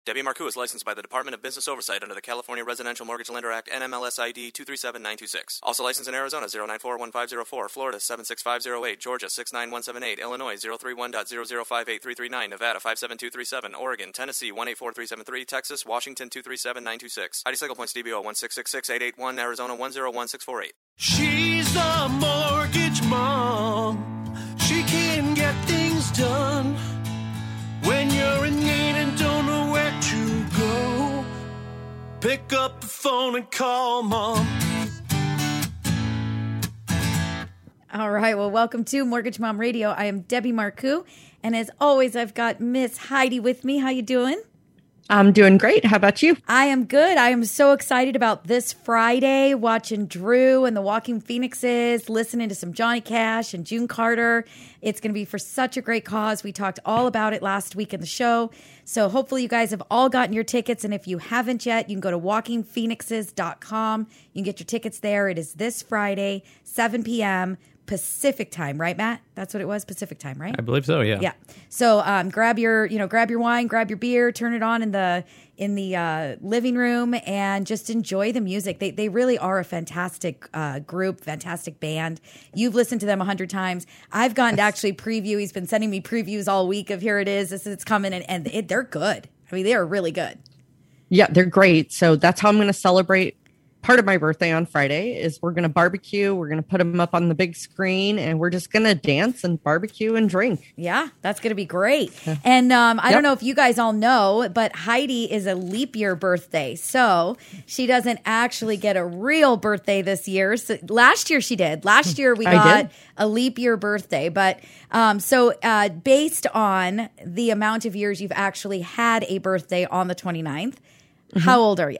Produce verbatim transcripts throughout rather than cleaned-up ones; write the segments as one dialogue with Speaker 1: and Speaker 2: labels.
Speaker 1: Debbie Marcoux is licensed by the Department of Business Oversight under the California Residential Mortgage Lender Act, N M L S I D two three seven nine two six. Also licensed in Arizona zero nine four one five zero four, Florida seven six five zero eight, Georgia six nine one seven eight, Illinois zero three one zero zero five eight three three nine, Nevada five seven two three seven, Oregon, Tennessee one eight four three seven three, Texas, Washington two three seven nine two six. I D Cycle Points D B O one six six six eight eight one, Arizona one zero one six four eight.
Speaker 2: She's the mortgage mom. She can get things done when you're in need and don't know where to go. Pick up the phone and call mom.
Speaker 3: All right. Well, welcome to Mortgage Mom Radio. I am Debbie Marcoux, and as always, I've got Miss Heidi with me. How you doing?
Speaker 4: I'm doing great. How about you?
Speaker 3: I am good. I am so excited about this Friday, watching Drew and the Walking Phoenixes, listening to some Johnny Cash and June Carter. It's going to be for such a great cause. We talked all about it last week in the show. So hopefully you guys have all gotten your tickets. And if you haven't yet, you can go to walking phoenixes dot com. You can get your tickets there. It is this Friday, seven p.m. Pacific time, right, Matt? That's what it was, Pacific time, right?
Speaker 5: I believe so, yeah.
Speaker 3: Yeah. So um, grab your, you know, grab your wine, grab your beer, turn it on in the in the uh, living room, and just enjoy the music. They they really are a fantastic uh, group, fantastic band. You've listened to them a hundred times. I've gotten to actually preview. He's been sending me previews all week of here it is, this is it's coming, and, and it, they're good. I mean, they are really good.
Speaker 4: Yeah, they're great. So that's how I'm going to celebrate part of my birthday on Friday is we're going to barbecue. We're going to put them up on the big screen, and we're just going to dance and barbecue and drink.
Speaker 3: Yeah, that's going to be great. And um, I
Speaker 4: Yep.
Speaker 3: don't know if you guys all know, but Heidi is a leap year birthday. So she doesn't actually get a real birthday this year. So last year she did. Last year we
Speaker 4: I
Speaker 3: got
Speaker 4: did.
Speaker 3: a leap year birthday. But um, so uh, based on the amount of years you've actually had a birthday on the twenty-ninth,
Speaker 4: Mm-hmm.
Speaker 3: how old are you?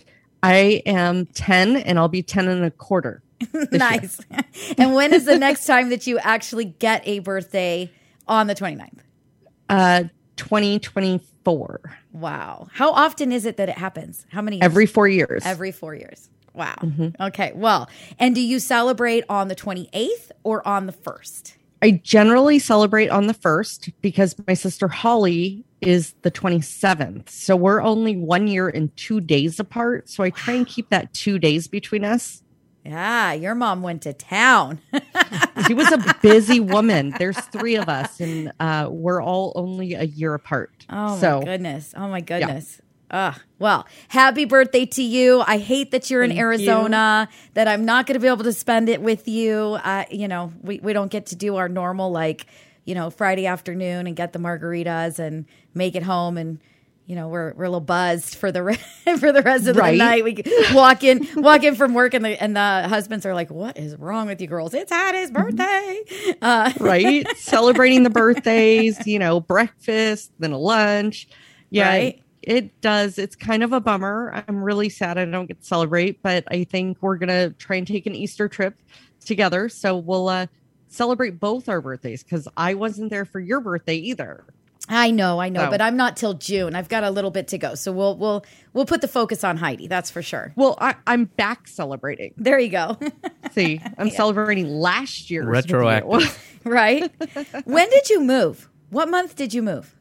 Speaker 4: I am ten, and I'll be ten and a quarter.
Speaker 3: Nice. And when is the next time that you actually get a birthday on the twenty-ninth?
Speaker 4: Uh, twenty twenty-four.
Speaker 3: Wow. How often is it that it happens? How many years?
Speaker 4: Every four years.
Speaker 3: Every four years. Wow.
Speaker 4: Mm-hmm.
Speaker 3: Okay. Well, and do you celebrate on the twenty-eighth or on the first?
Speaker 4: I generally celebrate on the first because my sister Holly is the twenty-seventh. So we're only one year and two days apart. So I try and keep that two days between us.
Speaker 3: Yeah, your mom went to town.
Speaker 4: She was a busy woman. There's three of us, and uh, we're all only a year apart.
Speaker 3: Oh,
Speaker 4: so,
Speaker 3: my goodness. Oh, my goodness. Ah, well, happy birthday to you. I hate that you're in
Speaker 4: Thank
Speaker 3: Arizona, that I'm not going to be able to spend it with you. Uh, you know, we, we don't get to do our normal, like, you know, Friday afternoon and get the margaritas and make it home, and you know we're we're a little buzzed for the re- for the rest of
Speaker 4: Right.
Speaker 3: the night. We walk in walk in from work, and the and the husbands are like, "What is wrong with you girls? It's Hattie's birthday." Uh,
Speaker 4: right? Celebrating the birthdays, you know, breakfast, then a lunch. Yeah,
Speaker 3: Right.
Speaker 4: it does. It's kind of a bummer. I'm really sad I don't get to celebrate, but I think we're going to try and take an Easter trip together. So we'll uh, celebrate both our birthdays because I wasn't there for your birthday either.
Speaker 3: I know, I know,
Speaker 4: So-
Speaker 3: but I'm not till June. I've got a little bit to go, so we'll we'll we'll put the focus on Heidi. That's for sure.
Speaker 4: Well, I, I'm back celebrating.
Speaker 3: There you go.
Speaker 4: See, I'm celebrating last year's
Speaker 5: Retroactive.
Speaker 4: video.
Speaker 3: Right? When did you move? What month did you move?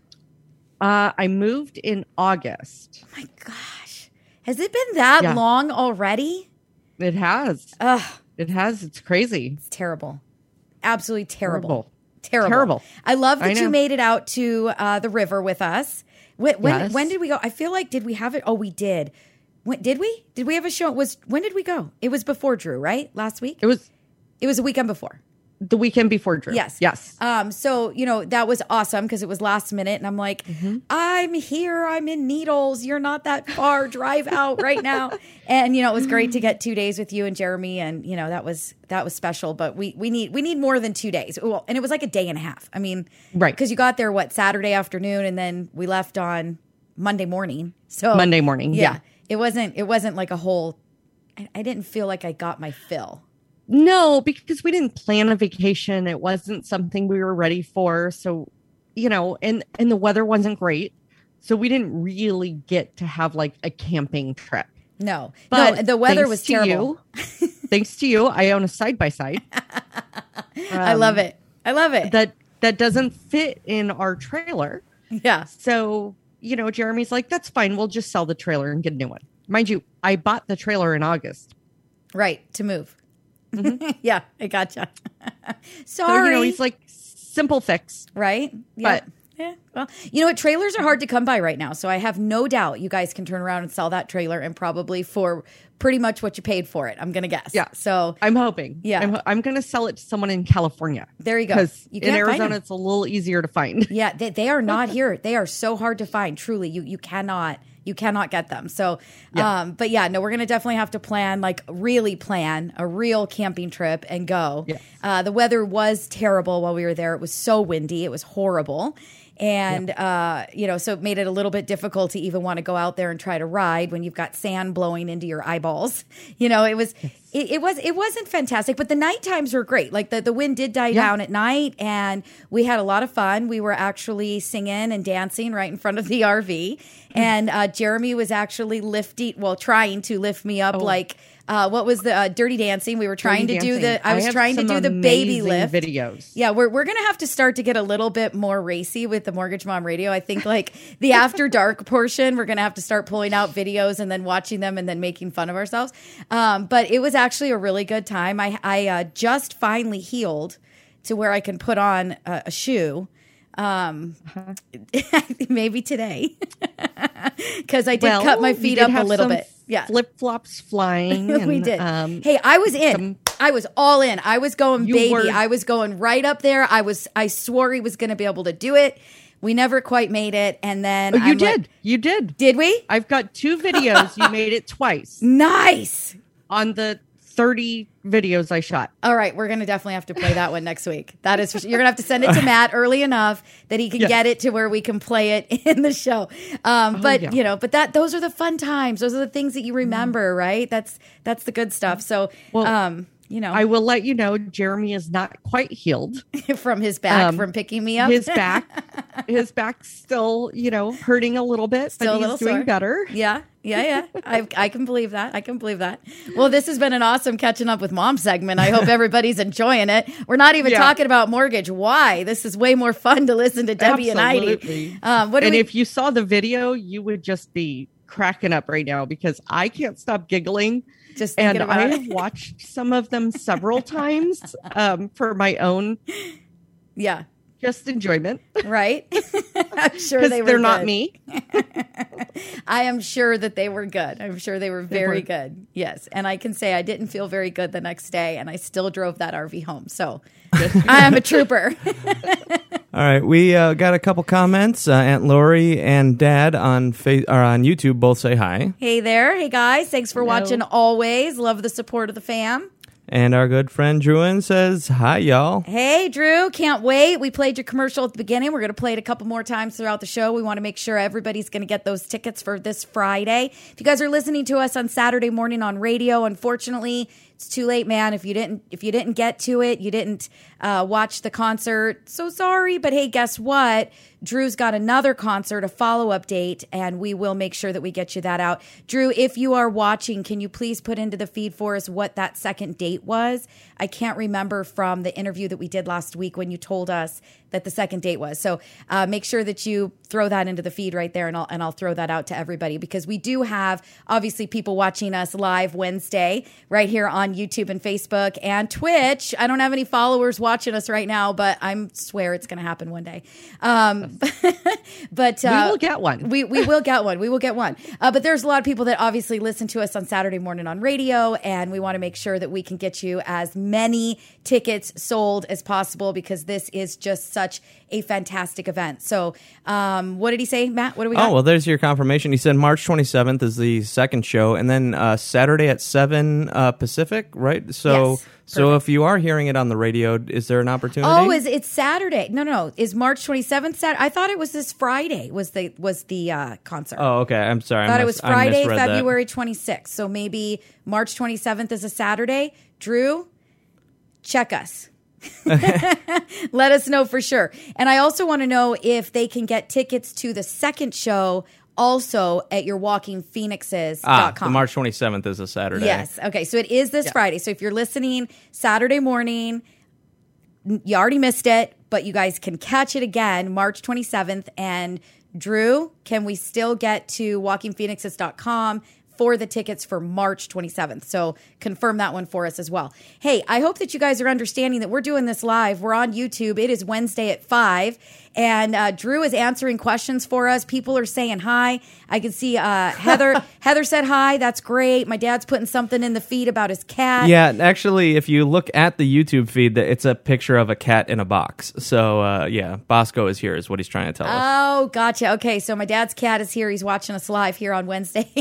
Speaker 4: Uh, I moved in August.
Speaker 3: Oh my gosh. Has it been that
Speaker 4: Yeah.
Speaker 3: long already?
Speaker 4: It has.
Speaker 3: Ugh,
Speaker 4: It has. It's crazy.
Speaker 3: it's terrible. Absolutely terrible.
Speaker 4: Terrible.
Speaker 3: Terrible.
Speaker 4: Terrible.
Speaker 3: I love
Speaker 4: I
Speaker 3: that you
Speaker 4: know.
Speaker 3: made it out to uh, the river with us. When, when,
Speaker 4: Yes.
Speaker 3: when did we go? I feel like, did we have it? Oh, we did. When, did we? Did we have a show? It was When did we go? It was before Drew, right? Last week?
Speaker 4: It was
Speaker 3: It was a weekend before.
Speaker 4: the weekend before Drew.
Speaker 3: Yes.
Speaker 4: Yes.
Speaker 3: Um, so, you know, that was awesome because it was last minute. And I'm like,
Speaker 4: Mm-hmm.
Speaker 3: I'm here. I'm in Needles. You're not that far. Drive out right now. And, you know, it was great to get two days with you and Jeremy. And, you know, that was that was special. But we we need we need more than two days. Well, and it was like a day and a half. I mean,
Speaker 4: Right.
Speaker 3: Because you got there, what, Saturday afternoon, and then we left on Monday morning. So
Speaker 4: Monday morning.
Speaker 3: Yeah.
Speaker 4: Yeah.
Speaker 3: It wasn't it wasn't like a whole I, I didn't feel like I got my fill.
Speaker 4: No, because we didn't plan a vacation. It wasn't something we were ready for. So, you know, and, and the weather wasn't great. So we didn't really get to have like a camping trip.
Speaker 3: No.
Speaker 4: But
Speaker 3: no, the weather
Speaker 4: thanks
Speaker 3: was
Speaker 4: to
Speaker 3: terrible.
Speaker 4: you- thanks to you, I own a side by side.
Speaker 3: I love it. I love it.
Speaker 4: That that doesn't fit in our trailer.
Speaker 3: Yeah.
Speaker 4: So you know, Jeremy's like, that's fine. We'll just sell the trailer and get a new one. Mind you, I bought the trailer in August.
Speaker 3: Right. To move. Mm-hmm. Yeah, I gotcha. Sorry.
Speaker 4: So, you know, he's like, simple fix.
Speaker 3: Right. Yeah.
Speaker 4: But
Speaker 3: yeah. Well, you know what? Trailers are hard to come by right now. So I have no doubt you guys can turn around and sell that trailer and probably for pretty much what you paid for it. I'm going to guess.
Speaker 4: Yeah.
Speaker 3: So
Speaker 4: I'm hoping.
Speaker 3: Yeah.
Speaker 4: I'm, I'm going to sell it to someone in California.
Speaker 3: There you go.
Speaker 4: Because
Speaker 3: You
Speaker 4: in
Speaker 3: can't find
Speaker 4: Arizona,
Speaker 3: them.
Speaker 4: it's a little easier to find.
Speaker 3: Yeah. They, they are not here. They are so hard to find. Truly. You, you cannot. You cannot get them. So,
Speaker 4: Yeah.
Speaker 3: um, but yeah, no, we're going to definitely have to plan, like really plan a real camping trip and go.
Speaker 4: Yes.
Speaker 3: Uh, the weather was terrible while we were there. It was so windy. It was horrible. And, uh, you know, so it made it a little bit difficult to even want to go out there and try to ride when you've got sand blowing into your eyeballs. You know, it was, it, it was, it wasn't fantastic, but the night times were great. Like the, the wind did die
Speaker 4: Yeah.
Speaker 3: down at night and we had a lot of fun. We were actually singing and dancing right in front of the R V. And uh, Jeremy was actually lifting, well, trying to lift me up
Speaker 4: Oh.
Speaker 3: like, uh, what was the uh, Dirty Dancing? We were trying
Speaker 4: Dirty
Speaker 3: to do
Speaker 4: Dancing.
Speaker 3: the, I was
Speaker 4: have
Speaker 3: trying to
Speaker 4: some
Speaker 3: do the baby
Speaker 4: amazing
Speaker 3: lift.
Speaker 4: videos.
Speaker 3: Yeah, we're we're gonna have to start to get a little bit more racy with the Mortgage Mom Radio. I think like the after dark portion, we're gonna have to start pulling out videos and then watching them and then making fun of ourselves. Um, but it was actually a really good time. I I uh, just finally healed to where I can put on a, a shoe. Um,
Speaker 4: Uh-huh.
Speaker 3: maybe today because I did
Speaker 4: Well,
Speaker 3: cut my
Speaker 4: we
Speaker 3: feet
Speaker 4: did
Speaker 3: up a
Speaker 4: have
Speaker 3: little
Speaker 4: some
Speaker 3: bit. Yeah,
Speaker 4: Flip flops flying.
Speaker 3: we
Speaker 4: and,
Speaker 3: did.
Speaker 4: Um,
Speaker 3: hey, I was in.
Speaker 4: some-
Speaker 3: I was all in. I was going
Speaker 4: You
Speaker 3: baby.
Speaker 4: were-
Speaker 3: I was going right up there. I was. I swore he was going to be able to do it. We never quite made it, and then
Speaker 4: oh, you
Speaker 3: I'm
Speaker 4: did.
Speaker 3: like,
Speaker 4: you did.
Speaker 3: did we?
Speaker 4: I've got two videos. You made it twice
Speaker 3: Nice.
Speaker 4: on the thirty videos I shot.
Speaker 3: All right, we're going to definitely have to play that one next week. That is, for sure. You're going to have to send it to Matt early enough that he can
Speaker 4: Yes.
Speaker 3: get it to where we can play it in the show. Um, but
Speaker 4: yeah.
Speaker 3: you know, but that those are the fun times. Those are the things that you remember, right? That's that's the good stuff. So,
Speaker 4: Well,
Speaker 3: um, you know,
Speaker 4: I will let you know Jeremy is not quite healed.
Speaker 3: from his back,
Speaker 4: um,
Speaker 3: from picking me up,
Speaker 4: His back, his back's still, you know, hurting a little bit,
Speaker 3: Still a
Speaker 4: but
Speaker 3: little
Speaker 4: he's doing
Speaker 3: sore.
Speaker 4: better.
Speaker 3: Yeah, yeah, yeah. I I can believe that. I can believe that. Well, this has been an awesome catching up with mom segment. I hope everybody's enjoying it. We're not even
Speaker 4: Yeah.
Speaker 3: talking about mortgage. Why? This is way more fun to listen to Debbie and Heidi.
Speaker 4: Absolutely.
Speaker 3: Um, what do
Speaker 4: and
Speaker 3: we?
Speaker 4: if you saw the video, you would just be cracking up right now because I can't stop giggling.
Speaker 3: just
Speaker 4: And
Speaker 3: thinking
Speaker 4: I
Speaker 3: about
Speaker 4: have
Speaker 3: it.
Speaker 4: watched some of them several times um, for my own
Speaker 3: Yeah.
Speaker 4: just enjoyment
Speaker 3: Right. I'm sure
Speaker 4: because
Speaker 3: they were.
Speaker 4: they're not
Speaker 3: good.
Speaker 4: me.
Speaker 3: I am sure that they were good. I'm sure they were very
Speaker 4: were.
Speaker 3: good. Yes. And I can say I didn't feel very good the next day, and I still drove that R V home. So I am a trooper.
Speaker 5: All right, we uh, got a couple comments. Uh, Aunt Lori and Dad on fa- or on YouTube both say hi,
Speaker 3: Hey there. Hey, guys. Thanks for
Speaker 4: Hello.
Speaker 3: watching always. Love the support of the fam.
Speaker 5: and our good friend Druin says hi, y'all.
Speaker 3: Hey, Drew. Can't wait. We played your commercial at the beginning. We're going to play it a couple more times throughout the show. We want to make sure everybody's going to get those tickets for this Friday. If you guys are listening to us on Saturday morning on radio, unfortunately, it's too late, man. If you didn't, if you didn't get to it, you didn't uh, watch the concert. So sorry, but hey, guess what? Drew's got another concert, a follow-up date, and we will make sure that we get you that out. Drew, if you are watching, can you please put into the feed for us what that second date was? I can't remember from the interview that we did last week when you told us that the second date was. So uh, make sure that you throw that into the feed right there, and I'll and I'll throw that out to everybody because we do have obviously people watching us live Wednesday right here on YouTube and Facebook and Twitch. I don't have any followers watching us right now, but I swear it's going to happen one day. Um, but uh,
Speaker 4: we will get one.
Speaker 3: We we will get one. We will get one. Uh, but there's a lot of people that obviously listen to us on Saturday morning on radio, and we want to make sure that we can get you as many tickets sold as possible because this is just such a fantastic event. So, um, what did he say, Matt? What do we got?
Speaker 5: Oh, well, there's your confirmation. He said March twenty-seventh is the second show, and then uh, Saturday at seven uh, Pacific, right? So,
Speaker 3: Yes,
Speaker 5: so
Speaker 3: perfect.
Speaker 5: if you are hearing it on the radio, is there an opportunity?
Speaker 3: Oh, is it's Saturday? No, no, no. Is March twenty-seventh Saturday? I thought it was this Friday. Was the was the uh, concert?
Speaker 5: Oh, okay. I'm sorry.
Speaker 3: I thought
Speaker 5: I
Speaker 3: it
Speaker 5: mis-
Speaker 3: was
Speaker 5: I
Speaker 3: Friday,
Speaker 5: misread that.
Speaker 3: February twenty-sixth. So maybe March twenty-seventh is a Saturday. Drew, check us. Let us know for sure. And I also want to know if they can get tickets to the second show also at your walking phoenixes dot
Speaker 5: Ah,
Speaker 3: com.
Speaker 5: the March twenty-seventh is a Saturday.
Speaker 3: Yes. Okay. So it is this Friday. So if you're listening Saturday morning, you already missed it, but you guys can catch it again March twenty-seventh. And Drew, can we still get to walking phoenixes dot com for the tickets for March twenty-seventh? So confirm that one for us as well. Hey, I hope that you guys are understanding that we're doing this live. We're on YouTube. It is Wednesday at five. And uh, Drew is answering questions for us. People are saying hi. I can see uh, Heather. Heather said hi. That's great. My dad's putting something in the feed about his cat.
Speaker 5: Yeah, actually, if you look at the YouTube feed, that it's a picture of a cat in a box. So, uh, yeah, Bosco is here is what he's trying to tell us.
Speaker 3: Oh, gotcha. Okay, so my dad's cat is here. He's watching us live here on Wednesday.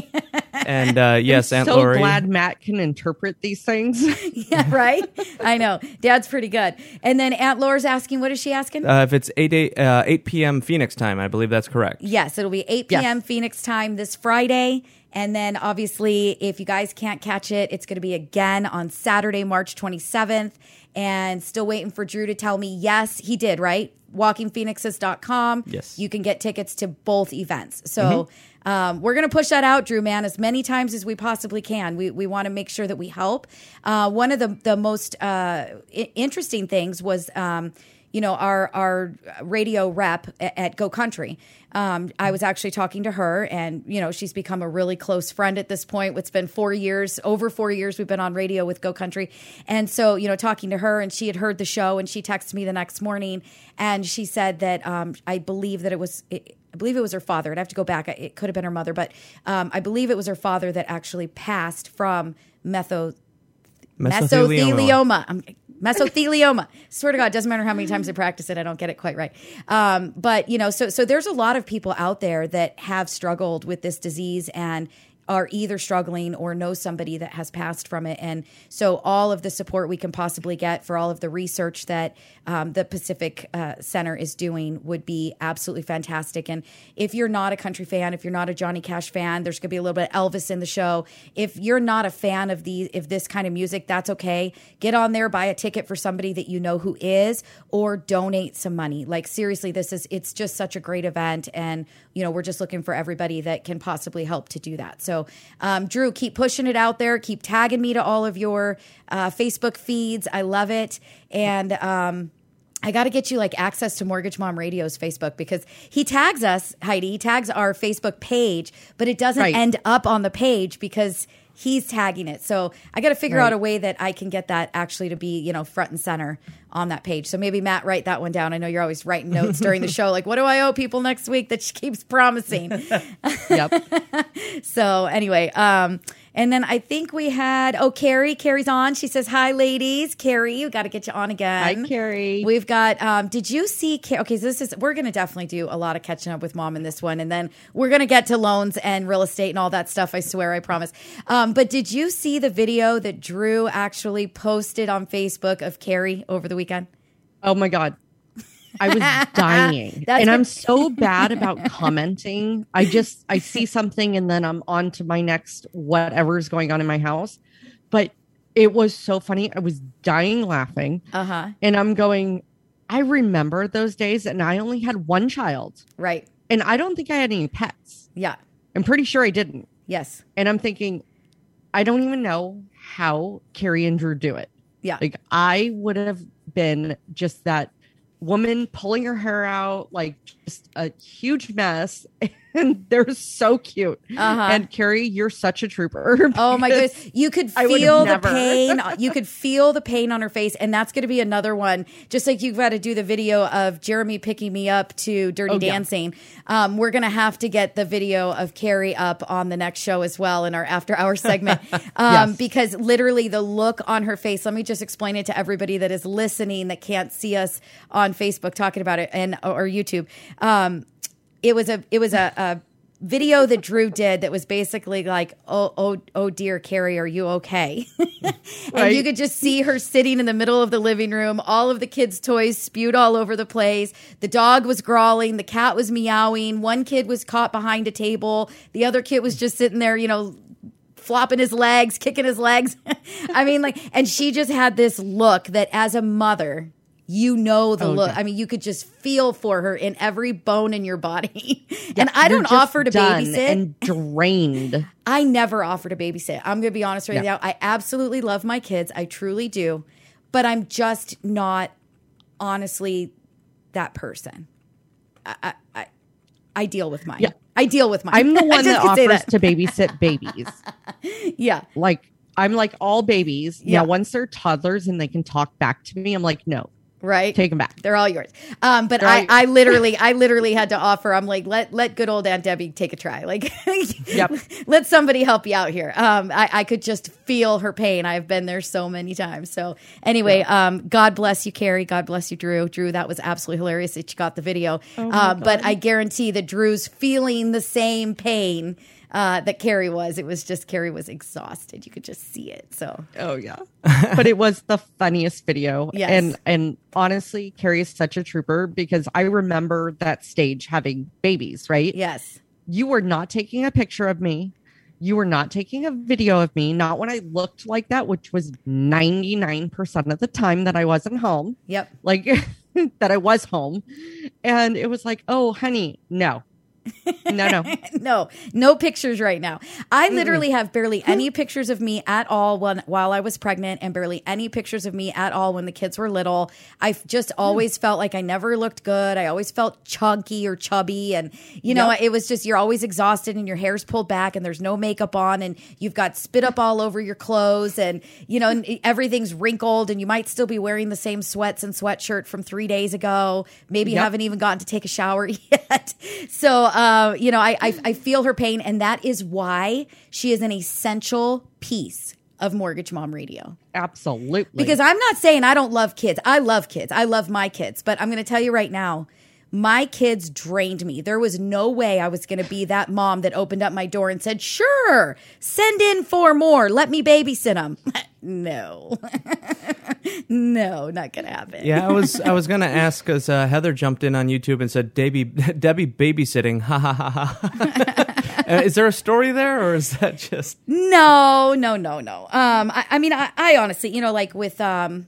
Speaker 5: And uh, yes,
Speaker 4: I'm
Speaker 5: Aunt
Speaker 4: so
Speaker 5: Lori.
Speaker 4: glad Matt can interpret these things.
Speaker 3: Yeah, right? I know. Dad's pretty good. And then Aunt Laura's asking, what is she asking?
Speaker 5: Uh, if it's eight, eight, uh, eight p.m. Phoenix time, I believe that's correct.
Speaker 3: Yes, it'll be eight p.m.
Speaker 4: Yes.
Speaker 3: Phoenix time this Friday. And then obviously, if you guys can't catch it, it's going to be again on Saturday, March twenty-seventh. And still waiting for Drew to tell me, yes, he did, right? walking phoenixes dot com.
Speaker 5: Yes.
Speaker 3: You can get tickets to both events. So mm-hmm. um, we're going to push that out, Drew, man, as many times as we possibly can. We we want to make sure that we help. Uh, one of the, the most uh, I- interesting things was... Um, you know, our our radio rep at, at Go Country. Um, I was actually talking to her, and, you know, she's become a really close friend at this point. It's been four years, over four years we've been on radio with Go Country. And so, you know, talking to her, and she had heard the show, and she texted me the next morning, and she said that um, I believe that it was... It, I believe it was her father. I'd have to go back. It could have been her mother, but um, I believe it was her father that actually passed from metho-
Speaker 5: Mesothelioma.
Speaker 3: mesothelioma. I'm, Mesothelioma. Swear to God, doesn't matter how many times I practice it, I don't get it quite right. Um, but, you know, so so there's a lot of people out there that have struggled with this disease and are either struggling or know somebody that has passed from it. And so all of the support we can possibly get for all of the research that um, the Pacific uh, Center is doing would be absolutely fantastic. And if you're not a country fan, if you're not a Johnny Cash fan, there's going to be a little bit of Elvis in the show. If you're not a fan of the if this kind of music, that's okay. Get on there, buy a ticket for somebody that you know who is, or donate some money. Like, seriously, this is it's just such a great event. And, you know, we're just looking for everybody that can possibly help to do that. So, um, Drew, keep pushing it out there. Keep tagging me to all of your uh, Facebook feeds. I love it. And um, I got to get you like access to Mortgage Mom Radio's Facebook, because he tags us, Heidi. He tags our Facebook page, but it doesn't
Speaker 4: Right.
Speaker 3: end up on the page because he's tagging it. So I got to figure
Speaker 4: Right.
Speaker 3: out a way that I can get that actually to be, you know, front and center on that page. So maybe Matt, write that one down. I know you're always writing notes during the show. Like, what do I owe people next week that she keeps promising?
Speaker 4: Yep.
Speaker 3: So anyway, um, and then I think we had, oh, Carrie, Carrie's on. She says, hi, ladies. Carrie, we got to get you on again.
Speaker 4: Hi, Carrie.
Speaker 3: We've got, um, did you see, Car- okay, so this is, we're going to definitely do a lot of catching up with Mom in this one. And then we're going to get to loans and real estate and all that stuff. I swear, I promise. Um, but did you see the video that Drew actually posted on Facebook of Carrie over the weekend?
Speaker 4: Oh my God. I was dying.
Speaker 3: That's
Speaker 4: and
Speaker 3: what-
Speaker 4: I'm so bad about commenting. I just, I see something and then I'm on to my next whatever's going on in my house. But it was so funny. I was dying laughing.
Speaker 3: Uh-huh.
Speaker 4: And I'm going, I remember those days and I only had one child.
Speaker 3: Right.
Speaker 4: And I don't think I had any pets.
Speaker 3: Yeah.
Speaker 4: I'm pretty sure I didn't.
Speaker 3: Yes.
Speaker 4: And I'm thinking, I don't even know how Carrie and Drew do it.
Speaker 3: Yeah.
Speaker 4: Like, I would have been just that woman pulling her hair out, like just a huge mess. And they're so cute.
Speaker 3: Uh-huh.
Speaker 4: And Carrie, you're such a trooper.
Speaker 3: Oh my
Speaker 4: because
Speaker 3: goodness. You could
Speaker 4: I would
Speaker 3: feel the
Speaker 4: never.
Speaker 3: pain. You could feel the pain on her face. And that's going to be another one. Just like you've got to do the video of Jeremy picking me up to Dirty
Speaker 4: Oh, yeah.
Speaker 3: Dancing. Um, we're going to have to get the video of Carrie up on the next show as well in our after hour segment. Um,
Speaker 4: Yes.
Speaker 3: Because literally the look on her face, let me just explain it to everybody that is listening that can't see us on Facebook talking about it and or YouTube. Um, it was a, it was a, a video that Drew did that was basically like, oh, oh, oh dear, Carrie, are you okay? And
Speaker 4: Right.
Speaker 3: you could just see her sitting in the middle of the living room, all of the kids' toys spewed all over the place. The dog was growling. The cat was meowing. One kid was caught behind a table. The other kid was just sitting there, you know, flopping his legs, kicking his legs. I mean, like, and she just had this look that as a mother, you know the
Speaker 4: Oh,
Speaker 3: look.
Speaker 4: yeah.
Speaker 3: I mean, you could just feel for her in every bone in your body. And I
Speaker 4: You're
Speaker 3: don't
Speaker 4: just
Speaker 3: offer to
Speaker 4: done
Speaker 3: babysit.
Speaker 4: and drained.
Speaker 3: I never offer to babysit. I'm going to be honest with
Speaker 4: Yeah.
Speaker 3: you. I absolutely love my kids. I truly do. But I'm just not honestly that person. I, I, I, I deal with mine.
Speaker 4: Yeah.
Speaker 3: I deal with mine.
Speaker 4: I'm the
Speaker 3: I
Speaker 4: one
Speaker 3: just
Speaker 4: that
Speaker 3: can say
Speaker 4: offers to babysit babies.
Speaker 3: Yeah.
Speaker 4: Like, I'm like all babies.
Speaker 3: Yeah.
Speaker 4: Now, once they're toddlers and they can talk back to me, I'm like, no,
Speaker 3: Right.
Speaker 4: take them back.
Speaker 3: They're all yours. Um, but
Speaker 4: They're
Speaker 3: I,
Speaker 4: all-
Speaker 3: I literally, I literally had to offer. I'm like, let let good old Aunt Debbie take a try. Like,
Speaker 4: Yep.
Speaker 3: let somebody help you out here. Um, I, I could just feel her pain. I've been there so many times. So anyway, um, God bless you, Carrie. God bless you, Drew. Drew, that was absolutely hilarious that you got the video.
Speaker 4: Oh
Speaker 3: uh, but I guarantee that Drew's feeling the same pain uh, that Carrie was. It was just Carrie was exhausted. You could just see it. So
Speaker 4: Oh yeah. But it was the funniest video.
Speaker 3: Yes.
Speaker 4: And and honestly, Carrie is such a trooper because I remember that stage having babies, right?
Speaker 3: yes,
Speaker 4: You were not taking a picture of me. You were not taking a video of me, not when I looked like that, which was ninety-nine percent of the time that I wasn't home,
Speaker 3: yep.
Speaker 4: like that I was home. And it was like, oh, honey, no, no, no.
Speaker 3: No, no pictures right now. I literally have barely any pictures of me at all when, while I was pregnant, and barely any pictures of me at all when the kids were little. I just always felt like I never looked good. I always felt chunky or chubby. And, you know,
Speaker 4: Yep.
Speaker 3: it was just, you're always exhausted and your hair's pulled back and there's no makeup on and you've got spit up all over your clothes and, you know, and everything's wrinkled and you might still be wearing the same sweats and sweatshirt from three days ago. Maybe you
Speaker 4: Yep.
Speaker 3: haven't even gotten to take a shower yet. So, uh, you know, I, I I feel her pain, and that is why she is an essential piece of Mortgage Mom Radio.
Speaker 4: Absolutely.
Speaker 3: Because I'm not saying I don't love kids. I love kids. I love my kids. But I'm going to tell you right now, my kids drained me. There was no way I was going to be that mom that opened up my door and said, sure, send in four more. Let me babysit them. No. No, not going to happen.
Speaker 5: Yeah, I was I was gonna ask because uh, Heather jumped in on YouTube and said Debbie Debbie babysitting. Ha ha ha ha. Uh, is there a story there, or is that just?
Speaker 3: No, no, no, no. Um, I, I mean, I, I honestly, you know, like with um,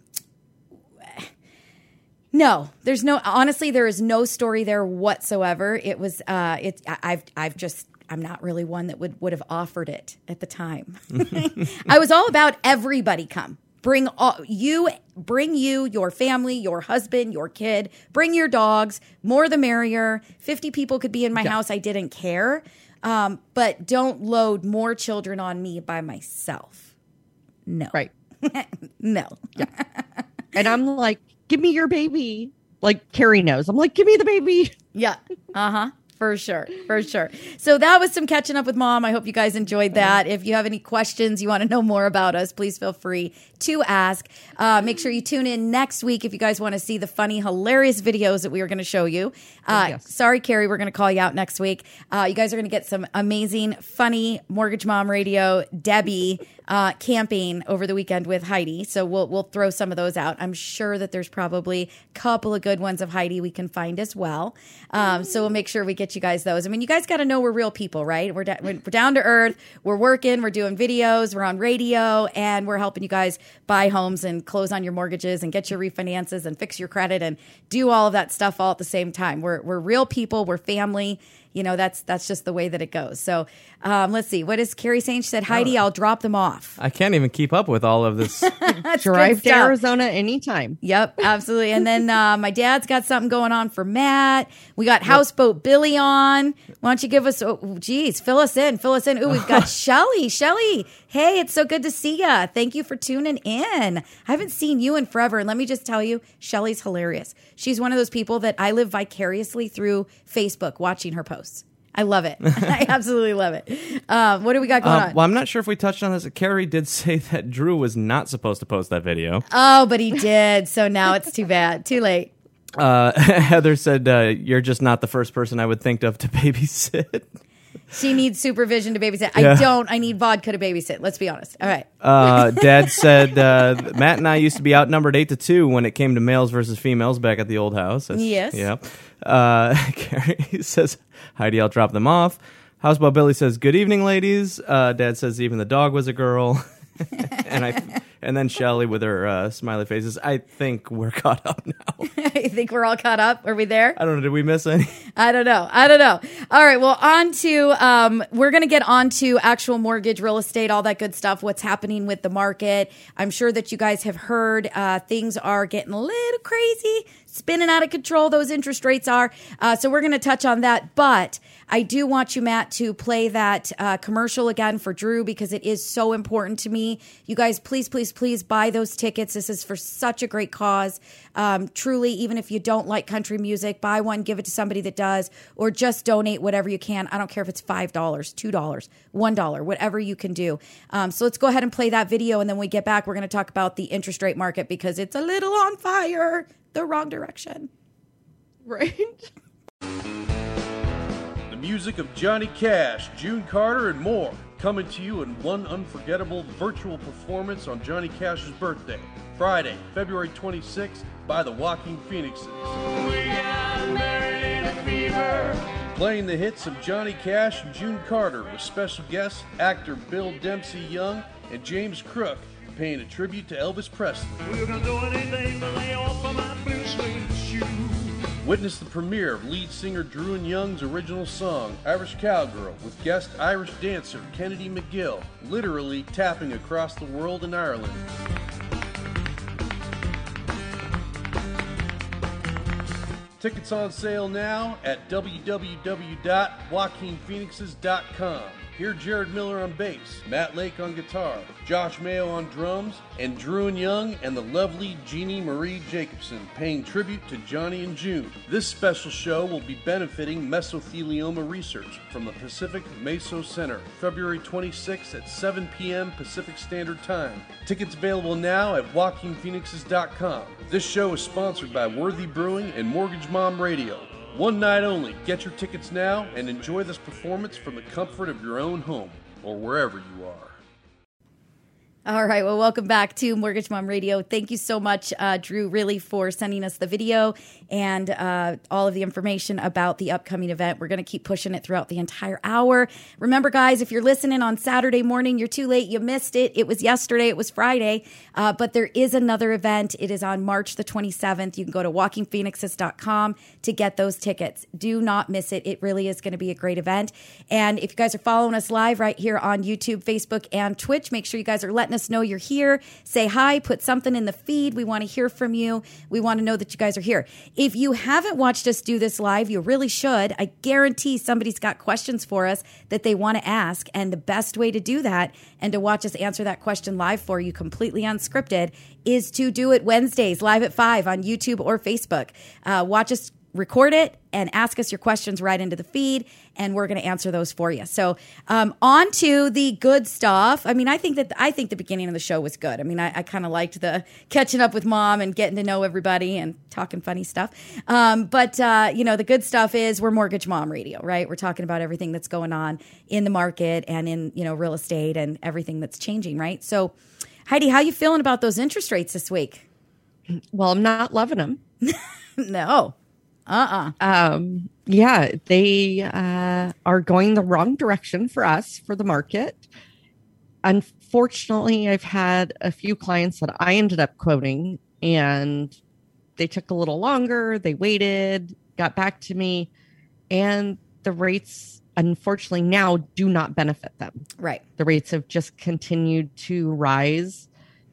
Speaker 3: no, there's no. Honestly, there is no story there whatsoever. It was, uh, it. I- I've, I've just. I'm not really one that would would have offered it at the time. I was all about everybody come. Bring all, you, bring you, your family, your husband, your kid. Bring your dogs. More the merrier. Fifty people could be in my house. I didn't care. Um, but don't load more children on me by myself. No.
Speaker 4: right.
Speaker 3: No.
Speaker 4: And I'm like, give me your baby. Like Carrie knows. I'm like, give me the baby.
Speaker 3: Yeah. Uh huh. For sure. For sure. So that was some catching up with Mom. I hope you guys enjoyed that. If you have any questions, you want to know more about us, please feel free to ask. Uh, make sure you tune in next week if you guys want to see the funny, hilarious videos that we are going to show you. Uh,
Speaker 4: yes.
Speaker 3: Sorry, Carrie, we're going to call you out next week. Uh, you guys are going to get some amazing, funny Mortgage Mom Radio, Debbie uh, camping over the weekend with Heidi. So we'll we'll throw some of those out. I'm sure that there's probably a couple of good ones of Heidi we can find as well. Um, so we'll make sure we get you guys those. I mean, you guys got to know we're real people, right? We're, da- we're down to earth. We're working. We're doing videos. We're on radio, and we're helping you guys buy homes and close on your mortgages and get your refinances and fix your credit and do all of that stuff all at the same time. We're we're real people. We're family. You know, that's that's just the way that it goes. So um, let's see. What is Carrie saying? She said, Heidi, I'll drop them off.
Speaker 5: I can't even keep up with all of this.
Speaker 3: That's
Speaker 4: Drive
Speaker 3: good
Speaker 4: to
Speaker 3: stuff.
Speaker 4: Arizona anytime.
Speaker 3: Yep, absolutely. And then uh, my dad's got something going on for Matt. We got Houseboat Billy on. Why don't you give us, oh, geez, fill us in, fill us in. Ooh, we've got Shelly. Shelly, hey, it's so good to see ya. Thank you for tuning in. I haven't seen you in forever. And let me just tell you, Shelly's hilarious. She's one of those people that I live vicariously through Facebook watching her posts. I love it. I absolutely love it. Um, what do we got going
Speaker 5: Uh,
Speaker 3: on?
Speaker 5: well, I'm not sure if we touched on this. Carrie did say that Drew was not supposed to post that video.
Speaker 3: Oh, but he did. So now it's too bad. Too late.
Speaker 5: Uh, Heather said, uh, "You're just not the first person I would think of to babysit."
Speaker 3: She needs supervision to babysit.
Speaker 5: Yeah.
Speaker 3: I don't. I need vodka to babysit. Let's be honest. All right.
Speaker 5: Uh, Dad said uh, Matt and I used to be outnumbered eight to two when it came to males versus females back at the old house. That's,
Speaker 3: Yes.
Speaker 5: Yeah. Uh, Carrie says, "Heidi, I'll drop them off." Houseboat Billy says, "Good evening, ladies." Uh, Dad says, "Even the dog was a girl." and I, and then Shelly with her uh, smiley faces. I think we're caught up now.
Speaker 3: I think we're all caught up. Are we there?
Speaker 5: I don't know. Did we miss any?
Speaker 3: I don't know. I don't know. All right. Well, on to, um, we're going to get on to actual mortgage, real estate, all that good stuff, what's happening with the market. I'm sure that you guys have heard uh, things are getting a little crazy. spinning out of control those interest rates are. Uh, so we're going to touch on that. But I do want you, Matt, to play that uh, commercial again for Drew because it is so important to me. You guys, please, please, please buy those tickets. This is for such a great cause. Um, truly, even if you don't like country music, buy one, give it to somebody that does, or just donate whatever you can. I don't care if it's five dollars, two dollars, one dollar, whatever you can do. Um, so let's go ahead and play that video. And then when we get back, we're going to talk about the interest rate market because it's a little on fire the wrong direction.
Speaker 4: Right?
Speaker 6: The music of Johnny Cash, June Carter, and more coming to you in one unforgettable virtual performance on Johnny Cash's birthday, Friday, February twenty-sixth, by the Walking Phoenixes.
Speaker 2: We got married in a fever.
Speaker 6: Playing the hits of Johnny Cash and June Carter with special guests actor Bill Dempsey Young and James Crook, paying a tribute to Elvis Presley.
Speaker 2: We're gonna do anything to lay off of my blue suede shoes.
Speaker 6: Witness the premiere of lead singer Drew and Young's original song, Irish Cowgirl, with guest Irish dancer Kennedy McGill, literally tapping across the world in Ireland. Tickets on sale now at w w w dot joaquin phoenixes dot com. Hear Jared Miller on bass, Matt Lake on guitar, Josh Mayo on drums, and Drew and Young and the lovely Jeannie Marie Jacobson paying tribute to Johnny and June. This special show will be benefiting mesothelioma research from the Pacific Meso Center, February twenty-sixth at seven p.m. Pacific Standard Time. Tickets available now at joaquin phoenixes dot com. This show is sponsored by Worthy Brewing and Mortgage Mom Radio. One night only. Get your tickets now and enjoy this performance from the comfort of your own home or wherever you are.
Speaker 3: All right. Well, welcome back to Mortgage Mom Radio. Thank you so much, uh, Drew, really, for sending us the video and uh, all of the information about the upcoming event. We're going to keep pushing it throughout the entire hour. Remember, guys, if you're listening on Saturday morning, you're too late. You missed it. It was yesterday. It was Friday. Uh, but there is another event. It is on March the twenty-seventh. You can go to walking phoenixes dot com to get those tickets. Do not miss it. It really is going to be a great event. And if you guys are following us live right here on YouTube, Facebook, and Twitch, make sure you guys are letting us know you're here. Say hi, put something in the feed. We want to hear from you. We want to know that you guys are here. If you haven't watched us do this live, you really should. I guarantee somebody's got questions for us that they want to ask. And the best way to do that and to watch us answer that question live for you completely unscripted is to do it Wednesdays live at five on YouTube or Facebook. Uh, watch us record it and ask us your questions right into the feed, and we're going to answer those for you. So um, on to the good stuff. I mean, I think that I think the beginning of the show was good. I mean, I, I kind of liked the catching up with Mom and getting to know everybody and talking funny stuff. Um, but, uh, you know, the good stuff is we're Mortgage Mom Radio, right? We're talking about everything that's going on in the market and in, you know, real estate and everything that's changing, right? So, Heidi, how you feeling about those interest rates this week?
Speaker 4: Well, I'm not loving them.
Speaker 3: No. Uh-uh.
Speaker 4: Um, yeah, they uh, are going the wrong direction for us, for the market. Unfortunately, I've had a few clients that I ended up quoting, and they took a little longer. They waited, got back to me, and the rates, unfortunately, now do not benefit them.
Speaker 3: Right.
Speaker 4: The rates have just continued to rise.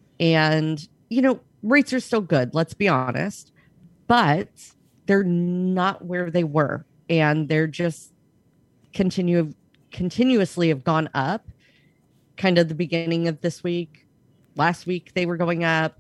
Speaker 4: And, you know, rates are still good, let's be honest. But they're not where they were, and they're just continue continuously have gone up. Kind of the beginning of this week, last week they were going up,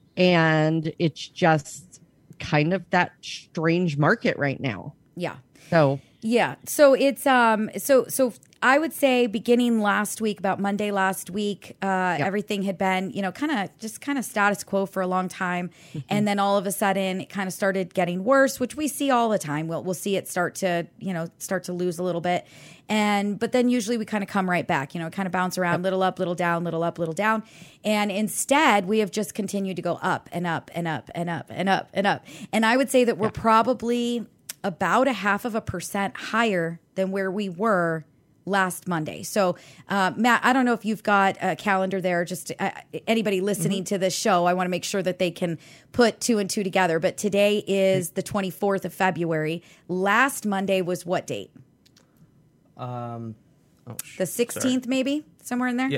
Speaker 4: and it's just kind of that strange market right now.
Speaker 3: Yeah.
Speaker 4: So
Speaker 3: yeah. So it's um. So so I would say beginning last week, about Monday last week, uh, yep. everything had been, you know, kind of just kind of status quo for a long time. Mm-hmm. And then all of a sudden it kind of started getting worse, which we see all the time. We'll, we'll see it start to, you know, start to lose a little bit. And, but then usually we kind of come right back, you know, kind of bounce around, yep. little up, little down, little up, little down. And instead we have just continued to go up and up and up and up and up and up. And I would say that we're yep. probably about a half of a percent higher than where we were last Monday. So, uh, Matt, I don't know if you've got a calendar there. Just uh, anybody listening mm-hmm. to this show, I want to make sure that they can put two and two together. But today is the twenty-fourth of February. Last Monday was what date?
Speaker 5: Um, oh, sh-
Speaker 3: the sixteenth,
Speaker 5: sorry.
Speaker 3: maybe somewhere in there.
Speaker 5: Yeah,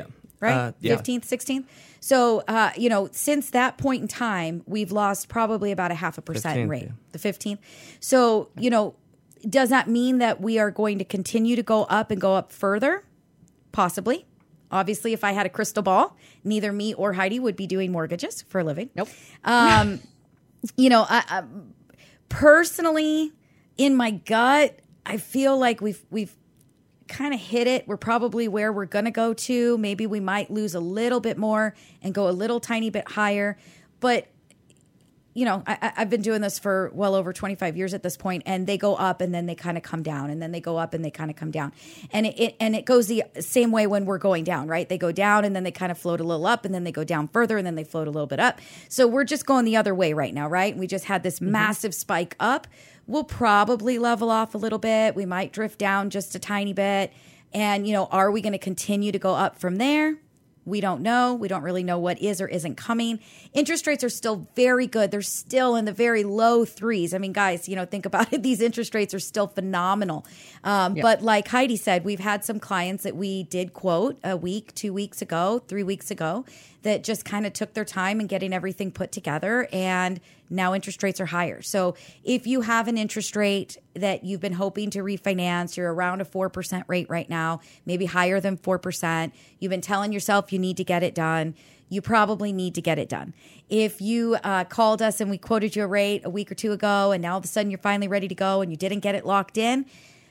Speaker 3: right?
Speaker 5: Uh, yeah.
Speaker 3: fifteenth, sixteenth. So, uh, you know, since that point in time, we've lost probably about a half a percent in
Speaker 5: fifteenth,
Speaker 3: rate.
Speaker 5: yeah.
Speaker 3: The fifteenth. So, you know, does that mean that we are going to continue to go up and go up further? Possibly. Obviously, if I had a crystal ball, neither me or Heidi would be doing mortgages for a living.
Speaker 4: Nope.
Speaker 3: Um, you know, I, I, personally, in my gut, I feel like we've we've kind of hit it. We're probably where we're going to go to. Maybe we might lose a little bit more and go a little tiny bit higher. But, you know, I, I've been doing this for well over twenty-five years at this point, and they go up and then they kind of come down, and then they go up and they kind of come down. And it, it and it goes the same way when we're going down, right? They go down and then they kind of float a little up, and then they go down further and then they float a little bit up. So we're just going the other way right now, right? We just had this mm-hmm. massive spike up. We'll probably level off a little bit. We might drift down just a tiny bit. And, you know, are we going to continue to go up from there? We don't know. We don't really know what is or isn't coming. Interest rates are still very good. They're still in the very low threes. I mean, guys, you know, think about it. These interest rates are still phenomenal. Um,
Speaker 4: Yeah.
Speaker 3: But like Heidi said, we've had some clients that we did quote a week, two weeks ago, three weeks ago that just kind of took their time in getting everything put together, and now interest rates are higher. So if you have an interest rate that you've been hoping to refinance, you're around a four percent rate right now, maybe higher than four percent. You've been telling yourself you need to get it done. You probably need to get it done. If you uh, called us and we quoted you a rate a week or two ago, and now all of a sudden you're finally ready to go and you didn't get it locked in,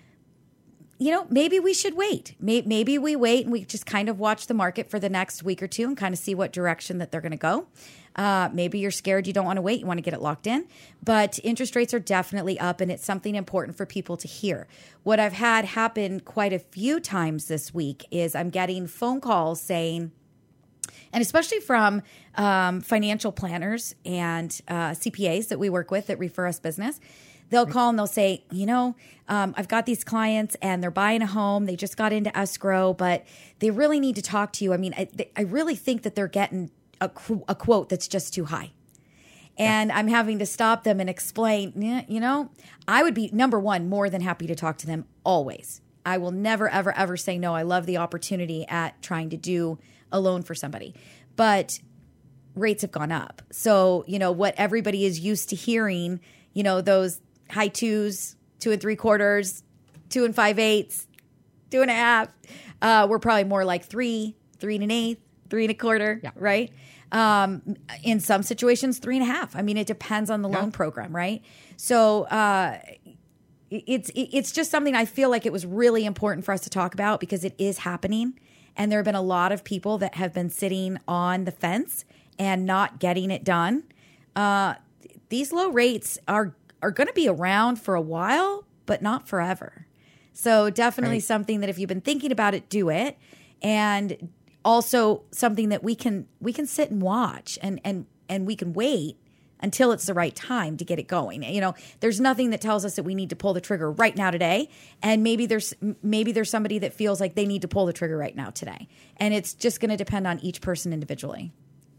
Speaker 3: you know, maybe we should wait. Maybe we wait and we just kind of watch the market for the next week or two and kind of see what direction that they're going to go. Uh, maybe you're scared, you don't want to wait, you want to get it locked in. But interest rates are definitely up, and it's something important for people to hear. What I've had happen quite a few times this week is I'm getting phone calls saying, and especially from um, financial planners and uh, C P As that we work with that refer us business. They'll call and they'll say, you know, um, I've got these clients and they're buying a home. They just got into escrow, but they really need to talk to you. I mean, I, they, I really think that they're getting a, a quote that's just too high. And yeah. I'm having to stop them and explain, yeah, you know, I would be, number one, more than happy to talk to them always. I will never, ever, ever say no. I love the opportunity at trying to do a loan for somebody. But rates have gone up. So, you know, what everybody is used to hearing, you know, those high twos, two and three quarters, two and five eighths, two and a half. Uh, we're probably more like three, three and an eighth, three and a quarter,
Speaker 4: yeah.
Speaker 3: right? Um, in some situations, three and a half. I mean, it depends on the
Speaker 4: yeah.
Speaker 3: loan program, right? So uh, it's it's just something I feel like it was really important for us to talk about because it is happening. And there have been a lot of people that have been sitting on the fence and not getting it done. Uh, these low rates are are going to be around for a while, but not forever. So definitely
Speaker 4: Right.
Speaker 3: something that if you've been thinking about it, do it. And also something that we can we can sit and watch and and and we can wait until it's the right time to get it going. You know, there's nothing that tells us that we need to pull the trigger right now today. And maybe there's maybe there's somebody that feels like they need to pull the trigger right now today. And it's just going to depend on each person individually.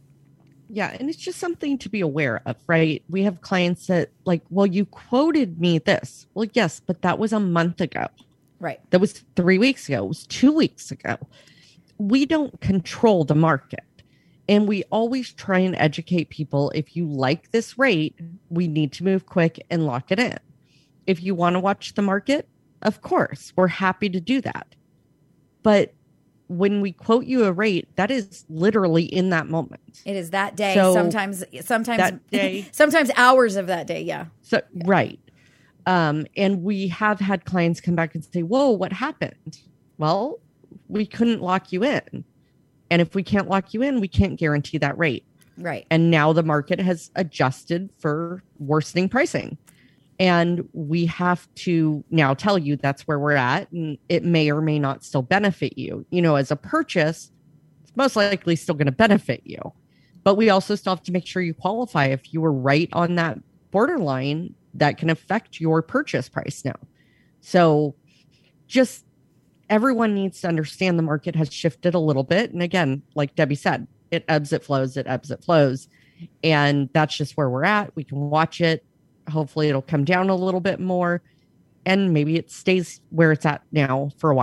Speaker 4: Yeah, and it's just something to be aware of, right? We have clients that like, well, you quoted me this. Well, yes, but that was a month ago.
Speaker 3: Right.
Speaker 4: That was three weeks ago. It was two weeks ago. We don't control the market. And we always try and educate people. If you like this rate, we need to move quick and lock it in. If you want to watch the market, of course, we're happy to do that. But when we quote you a rate, that is literally in that moment.
Speaker 3: It is that day.
Speaker 4: So
Speaker 3: sometimes, sometimes,
Speaker 4: that day,
Speaker 3: sometimes hours of that day. Yeah.
Speaker 4: So yeah. Right. Um, and we have had clients come back and say, whoa, what happened? Well, we couldn't lock you in. And if we can't lock you in, we can't guarantee that rate.
Speaker 3: Right.
Speaker 4: And now the market has adjusted for worsening pricing. And we have to now tell you that's where we're at. And it may or may not still benefit you. You know, as a purchase, it's most likely still going to benefit you. But we also still have to make sure you qualify. If you were right on that borderline, that can affect your purchase price now. So just everyone needs to understand the market has shifted a little bit. And again, like Debbie said, it ebbs, it flows, it ebbs, it flows. And that's just where we're at. We can watch it. Hopefully it'll come down a little bit more and maybe it stays where it's at now for a while.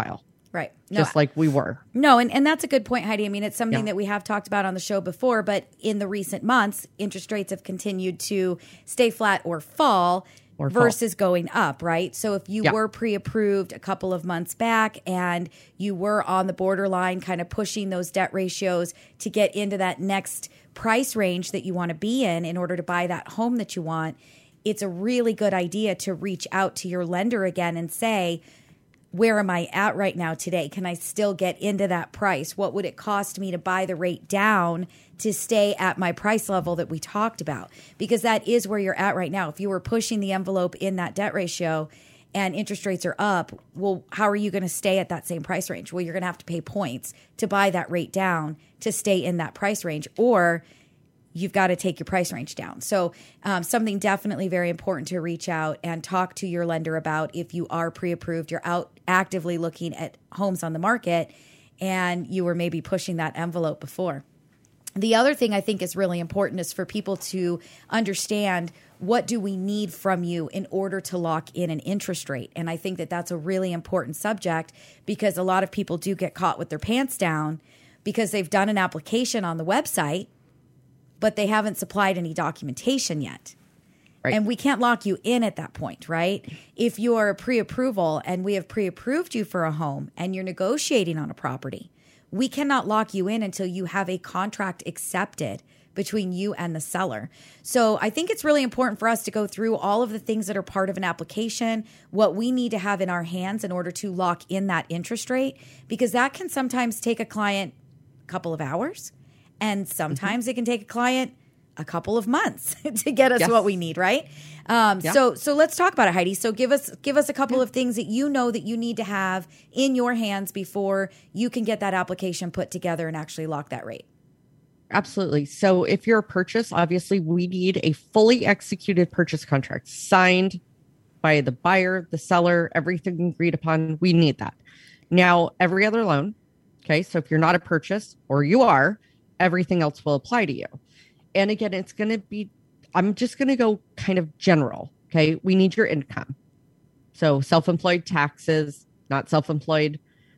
Speaker 3: Right. No,
Speaker 4: just like we were.
Speaker 3: No, and, and that's a good point, Heidi. I mean, it's something
Speaker 4: Yeah.
Speaker 3: that we have talked about on the show before, but in the recent months, interest rates have continued to stay flat or fall
Speaker 4: Or fall.
Speaker 3: versus going up, right? So if you
Speaker 4: Yeah.
Speaker 3: were pre-approved a couple of months back and you were on the borderline kind of pushing those debt ratios to get into that next price range that you want to be in in order to buy that home that you want, it's a really good idea to reach out to your lender again and say, where am I at right now today? Can I still get into that price? What would it cost me to buy the rate down to stay at my price level that we talked about? Because that is where you're at right now. If you were pushing the envelope in that debt ratio and interest rates are up, well, how are you going to stay at that same price range? Well, you're going to have to pay points to buy that rate down to stay in that price range, or you've got to take your price range down. So um, something definitely very important to reach out and talk to your lender about if you are pre-approved, you're out actively looking at homes on the market, and you were maybe pushing that envelope before. The other thing I think is really important is for people to understand, what do we need from you in order to lock in an interest rate? And I think that that's a really important subject, because a lot of people do get caught with their pants down because they've done an application on the website, but they haven't supplied any documentation yet.
Speaker 4: Right.
Speaker 3: And we can't lock you in at that point, right? If you are a pre-approval and we have pre-approved you for a home and you're negotiating on a property, we cannot lock you in until you have a contract accepted between you and the seller. So I think it's really important for us to go through all of the things that are part of an application, what we need to have in our hands in order to lock in that interest rate, because that can sometimes take a client a couple of hours. And sometimes mm-hmm. it can take a client a couple of months to get us
Speaker 4: yes.
Speaker 3: what we need, right? Um,
Speaker 4: yeah.
Speaker 3: So, so let's talk about it, Heidi. So, give us give us a couple yeah. of things that you know that you need to have in your hands before you can get that application put together and actually lock that rate.
Speaker 4: Absolutely. So, if you're a purchase, obviously, we need a fully executed purchase contract signed by the buyer, the seller, everything agreed upon. We need that. Now, every other loan. Okay, so if you're not a purchase, or you are, everything else will apply to you. And again, it's going to be, I'm just going to go kind of general. Okay. We need your income. So self-employed taxes, not self-employed,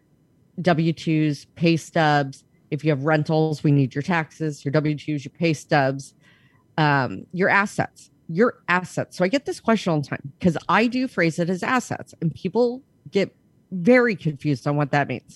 Speaker 4: W two's, pay stubs. If you have rentals, we need your taxes, your W two's, your pay stubs, um, your assets, your assets. So I get this question all the time because I do phrase it as assets, and people get very confused on what that means.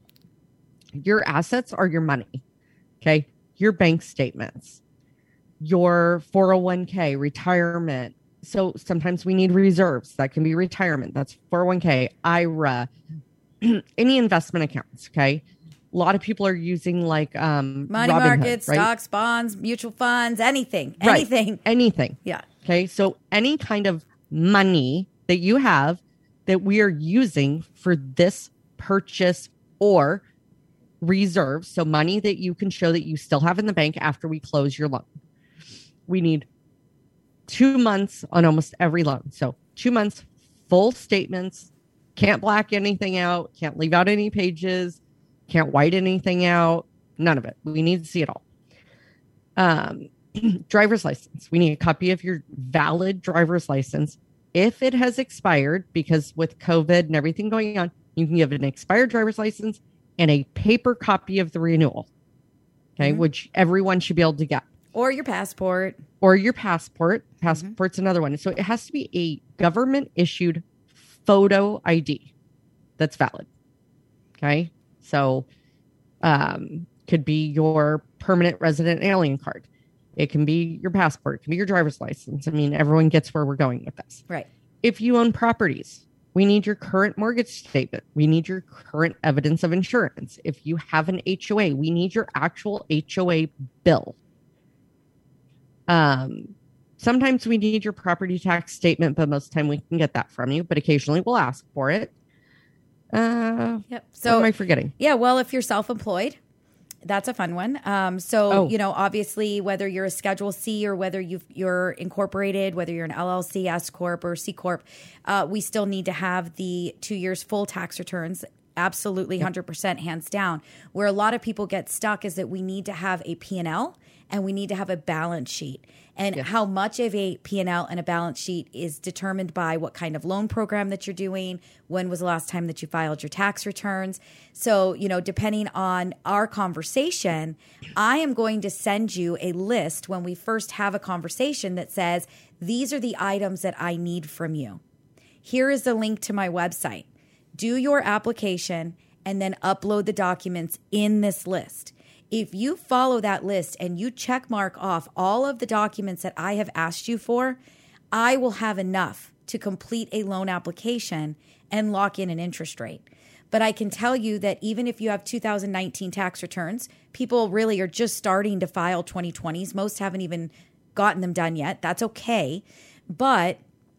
Speaker 4: Your assets are your money. Okay. Your bank statements, your four oh one k, retirement. So sometimes we need reserves. That can be retirement. That's four oh one k, I R A, any investment accounts. Okay. A lot of people are using like um,
Speaker 3: money
Speaker 4: Robinhood,
Speaker 3: markets,
Speaker 4: right?
Speaker 3: stocks, bonds, mutual funds, anything,
Speaker 4: Right.
Speaker 3: anything.
Speaker 4: Anything.
Speaker 3: Yeah.
Speaker 4: Okay. So any kind of money that you have that we are using for this purchase or reserves, so money that you can show that you still have in the bank after we close your loan. We need two months on almost every loan. So two months, full statements, can't black anything out, can't leave out any pages, can't white anything out, none of it. We need to see it all. Um, driver's license. We need a copy of your valid driver's license. If it has expired, because with COVID and everything going on, you can give an expired driver's license and a paper copy of the renewal, okay, mm-hmm. which everyone should be able to get.
Speaker 3: Or your passport.
Speaker 4: Or your passport. Passport's mm-hmm. another one. So it has to be a government-issued photo I D that's valid, okay? So um, could be your permanent resident alien card. It can be your passport. It can be your driver's license. I mean, everyone gets where we're going with this.
Speaker 3: Right.
Speaker 4: If you own properties, we need your current mortgage statement. We need your current evidence of insurance. If you have an H O A, we need your actual H O A bill. Um, sometimes we need your property tax statement, but most of the time we can get that from you, but occasionally we'll ask for it. Uh,
Speaker 3: yep. So
Speaker 4: what am I forgetting?
Speaker 3: Yeah. Well, if you're self-employed, that's a fun one. Um, so,
Speaker 4: Oh.
Speaker 3: you know, obviously, whether you're a Schedule C or whether you've, you're incorporated, whether you're an L L C, S Corp, or C Corp, uh, we still need to have the two years full tax returns Absolutely, one hundred percent, hands down. Where a lot of people get stuck is that we need to have a P and L and we need to have a balance sheet. And
Speaker 4: Yes.
Speaker 3: how much of a P and L and a balance sheet is determined by what kind of loan program that you're doing, when was the last time that you filed your tax returns. So, you know, depending on our conversation, I am going to send you a list when we first have a conversation that says, these are the items that I need from you. Here is the link to my website. Do your application and then upload the documents in this list. If you follow that list and you check mark off all of the documents that I have asked you for, I will have enough to complete a loan application and lock in an interest rate. But I can tell you that even if you have two thousand nineteen tax returns, people really are just starting to file twenty twenties. Most haven't even gotten them done yet. That's okay. But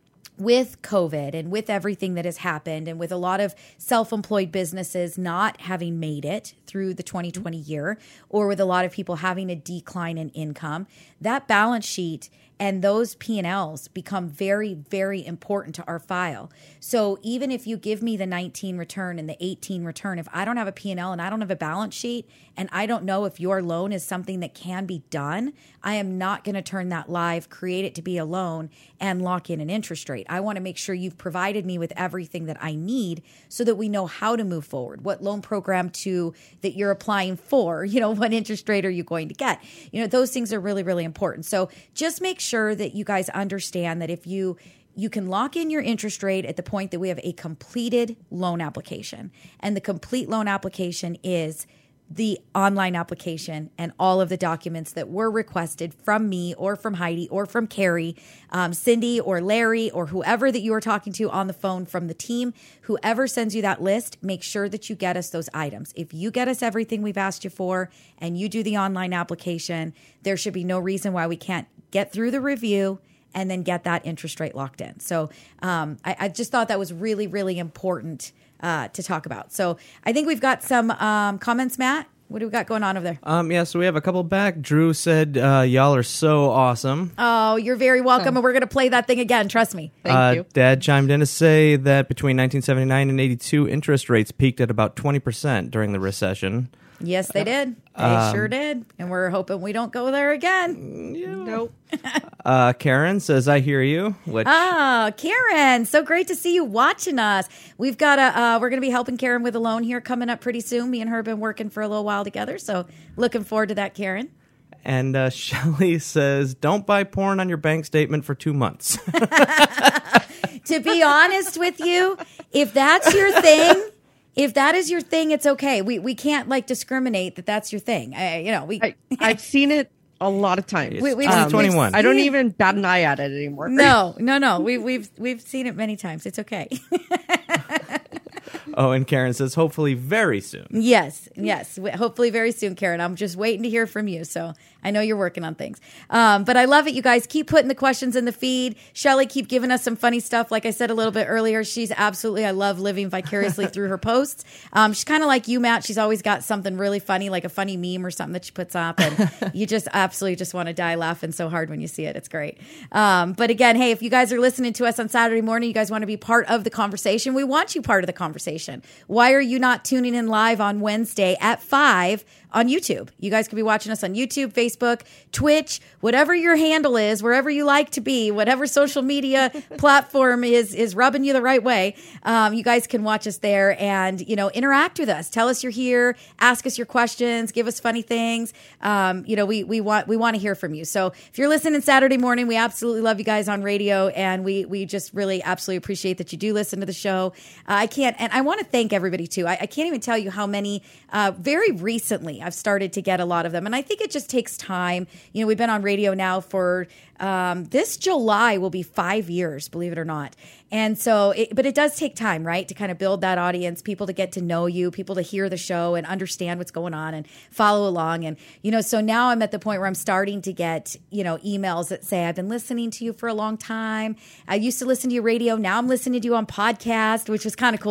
Speaker 3: with COVID and with everything that has happened and with a lot of self-employed businesses not having made it through the twenty twenty year, or with a lot of people having a decline in income, that balance sheet and those P and L's become very, very important to our file. So even if you give me the nineteen return and the eighteen return, if I don't have a P and L and I don't have a balance sheet and I don't know if your loan is something that can be done, I am not going to turn that live, create it to be a loan, and lock in an interest rate. I want to make sure you've provided me with everything that I need so that we know how to move forward, what loan program to that you're applying for, you know, what interest rate are you going to get? You know, those things are really, really important. So just make sure that you guys understand that if you you can lock in your interest rate at the point that we have a completed loan application. And the complete loan application is the online application and all of the documents that were requested from me or from Heidi or from Carrie, um, Cindy or Larry or whoever that you are talking to on the phone from the team. Whoever sends you that list, make sure that you get us those items. If you get us everything we've asked you for and you do the online application, there should be no reason why we can't get through the review and then get that interest rate locked in. So um, I, I just thought that was really, really important uh, to talk about. So I think we've got some um, comments, Matt. What do we got going on over there?
Speaker 5: Um, yeah, so we have a couple back. Drew said, uh, y'all are so awesome.
Speaker 3: Oh, you're very welcome. And we're going to play that thing again. Trust me.
Speaker 4: Thank
Speaker 5: uh,
Speaker 4: you.
Speaker 5: Dad chimed in to say that between nineteen seventy-nine and eighty-two, interest rates peaked at about twenty percent during the recession.
Speaker 3: Yes, they did. They
Speaker 5: Um,
Speaker 3: sure did. And we're hoping we don't go there again.
Speaker 4: Nope.
Speaker 5: Uh, Karen says, I hear you, which
Speaker 3: Oh, Karen, so great to see you watching us. We've got a, uh, we're going to be helping Karen with a loan here coming up pretty soon. Me and her have been working for a little while together. So looking forward to that, Karen.
Speaker 5: and uh, Shelly says, don't buy porn on your bank statement for two months.
Speaker 3: To be honest with you, if that's your thing, if that is your thing, it's okay. We we can't like discriminate that that's your thing. I, you know, we.
Speaker 4: I, I've seen it a lot of times.
Speaker 3: We- we've-
Speaker 5: twenty twenty-one.
Speaker 4: I don't even bat an eye at it anymore.
Speaker 3: no, no, no. We we've we've seen it many times. It's okay.
Speaker 5: Oh, and Karen says, hopefully very soon.
Speaker 3: Yes, yes. W- Hopefully very soon, Karen. I'm just waiting to hear from you. So I know you're working on things. Um, but I love it, you guys. Keep putting the questions in the feed. Shelly, keep giving us some funny stuff. Like I said a little bit earlier, she's absolutely, I love living vicariously through her posts. Um, she's kind of like you, Matt. She's always got something really funny, like a funny meme or something that she puts up. And you just absolutely just want to die laughing so hard when you see it. It's great. Um, but again, hey, if you guys are listening to us on Saturday morning, you guys want to be part of the conversation. We want you part of the conversation. Why are you not tuning in live on Wednesday at five on YouTube? You guys could be watching us on YouTube, Facebook, Twitch, whatever your handle is, wherever you like to be, whatever social media platform is is rubbing you the right way. Um, you guys can watch us there and, you know, interact with us. Tell us you're here. Ask us your questions. Give us funny things. Um, you know, we we want we want to hear from you. So if you're listening Saturday morning, we absolutely love you guys on radio, and we we just really absolutely appreciate that you do listen to the show. Uh, I can't, and I want to thank everybody too. I, I can't even tell you how many. Uh, very recently, I've started to get a lot of them, and I think it just takes time. You know, we've been on radio now for um, this July will be five years, believe it or not. And so, it, but it does take time, right, to kind of build that audience, people to get to know you, people to hear the show and understand what's going on and follow along. And, you know, so now I'm at the point where I'm starting to get, you know, emails that say, I've been listening to you for a long time. I used to listen to your radio. Now I'm listening to you on podcast, which was kind of cool. That was a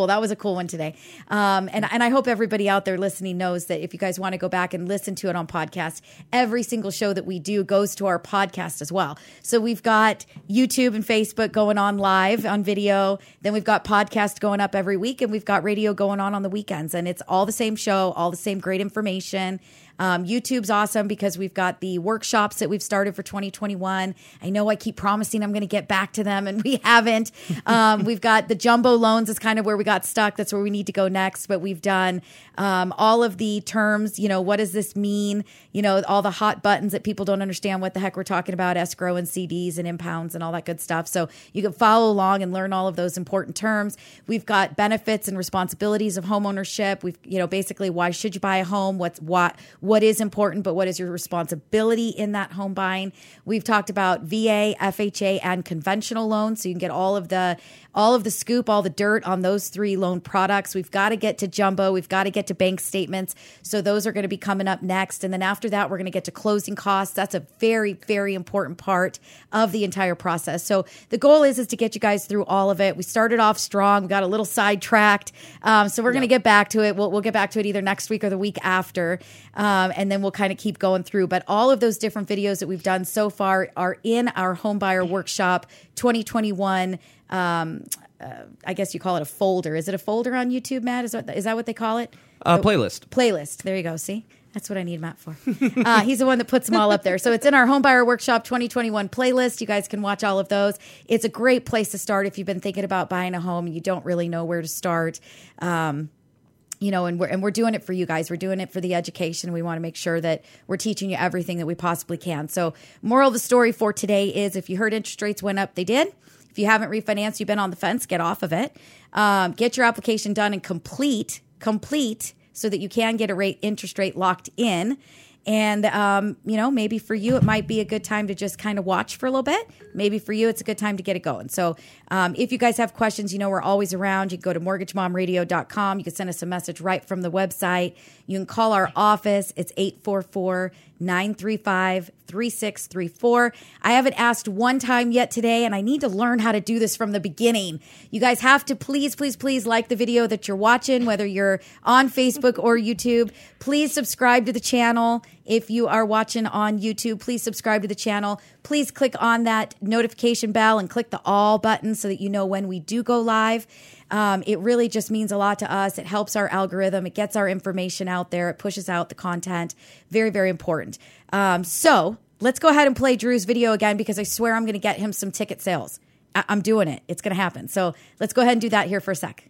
Speaker 3: cool one today. Um, and, and I hope everybody out there listening knows that if you guys want to go back and listen to it on podcast, every single show that we do goes to our podcast as well. So we've got YouTube and Facebook going on live on video. Then we've got podcast going up every week, and we've got radio going on on the weekends. And it's all the same show, all the same great information. Um, YouTube's awesome because we've got the workshops that we've started for twenty twenty-one. I know I keep promising I'm going to get back to them, and we haven't. Um, we've got the jumbo loans is kind of where we got stuck. That's where we need to go next. But we've done um, all of the terms. You know, what does this mean? You know, all the hot buttons that people don't understand what the heck we're talking about, escrow and C Ds and impounds and all that good stuff. So you can follow along and learn all of those important terms. We've got benefits and responsibilities of homeownership. We've, you know, basically why should you buy a home? What's what? What is important, but what is your responsibility in that home buying? We've talked about V A, F H A, and conventional loans, so you can get all of the all of the scoop, all the dirt on those three loan products. We've got to get to jumbo. We've got to get to bank statements. So those are going to be coming up next. And then after that, we're going to get to closing costs. That's a very, very important part of the entire process. So the goal is, is to get you guys through all of it. We started off strong. We got a little sidetracked. Um, so we're going to get back to it. We'll, we'll get back to it either next week or the week after. Um, and then we'll kind of keep going through. But all of those different videos that we've done so far are in our Homebuyer Workshop twenty twenty-one. Um, uh, I guess you call it a folder. Is it a folder on YouTube, Matt? Is that, is that what they call it?
Speaker 5: Uh, playlist.
Speaker 3: Playlist. There you go. See? That's what I need Matt for. Uh, he's the one that puts them all up there. So it's in our Homebuyer Workshop twenty twenty-one playlist. You guys can watch all of those. It's a great place to start if you've been thinking about buying a home and you don't really know where to start. Um, You know, and we're and we're doing it for you guys. We're doing it for the education. We want to make sure that we're teaching you everything that we possibly can. So, moral of the story for today is: if you heard interest rates went up, they did. If you haven't refinanced, you've been on the fence, get off of it. Um, get your application done and complete, complete, so that you can get a rate interest rate locked in. And, um, you know, maybe for you, it might be a good time to just kind of watch for a little bit. Maybe for you, it's a good time to get it going. So um, if you guys have questions, you know, we're always around. You can go to mortgage mom radio dot com. You can send us a message right from the website. You can call our office. It's eight four four, nine three five, three six three four. I haven't asked one time yet today, and I need to learn how to do this from the beginning. You guys have to please, please, please like the video that you're watching, whether you're on Facebook or YouTube. Please subscribe to the channel. If you are watching on YouTube, please subscribe to the channel. Please click on that notification bell and click the all button so that you know when we do go live. Um, it really just means a lot to us. It helps our algorithm. It gets our information out there. It pushes out the content. Very, very important. Um, so let's go ahead and play Drew's video again, because I swear I'm going to get him some ticket sales. I- I'm doing it. It's going to happen. So let's go ahead and do that here for a sec.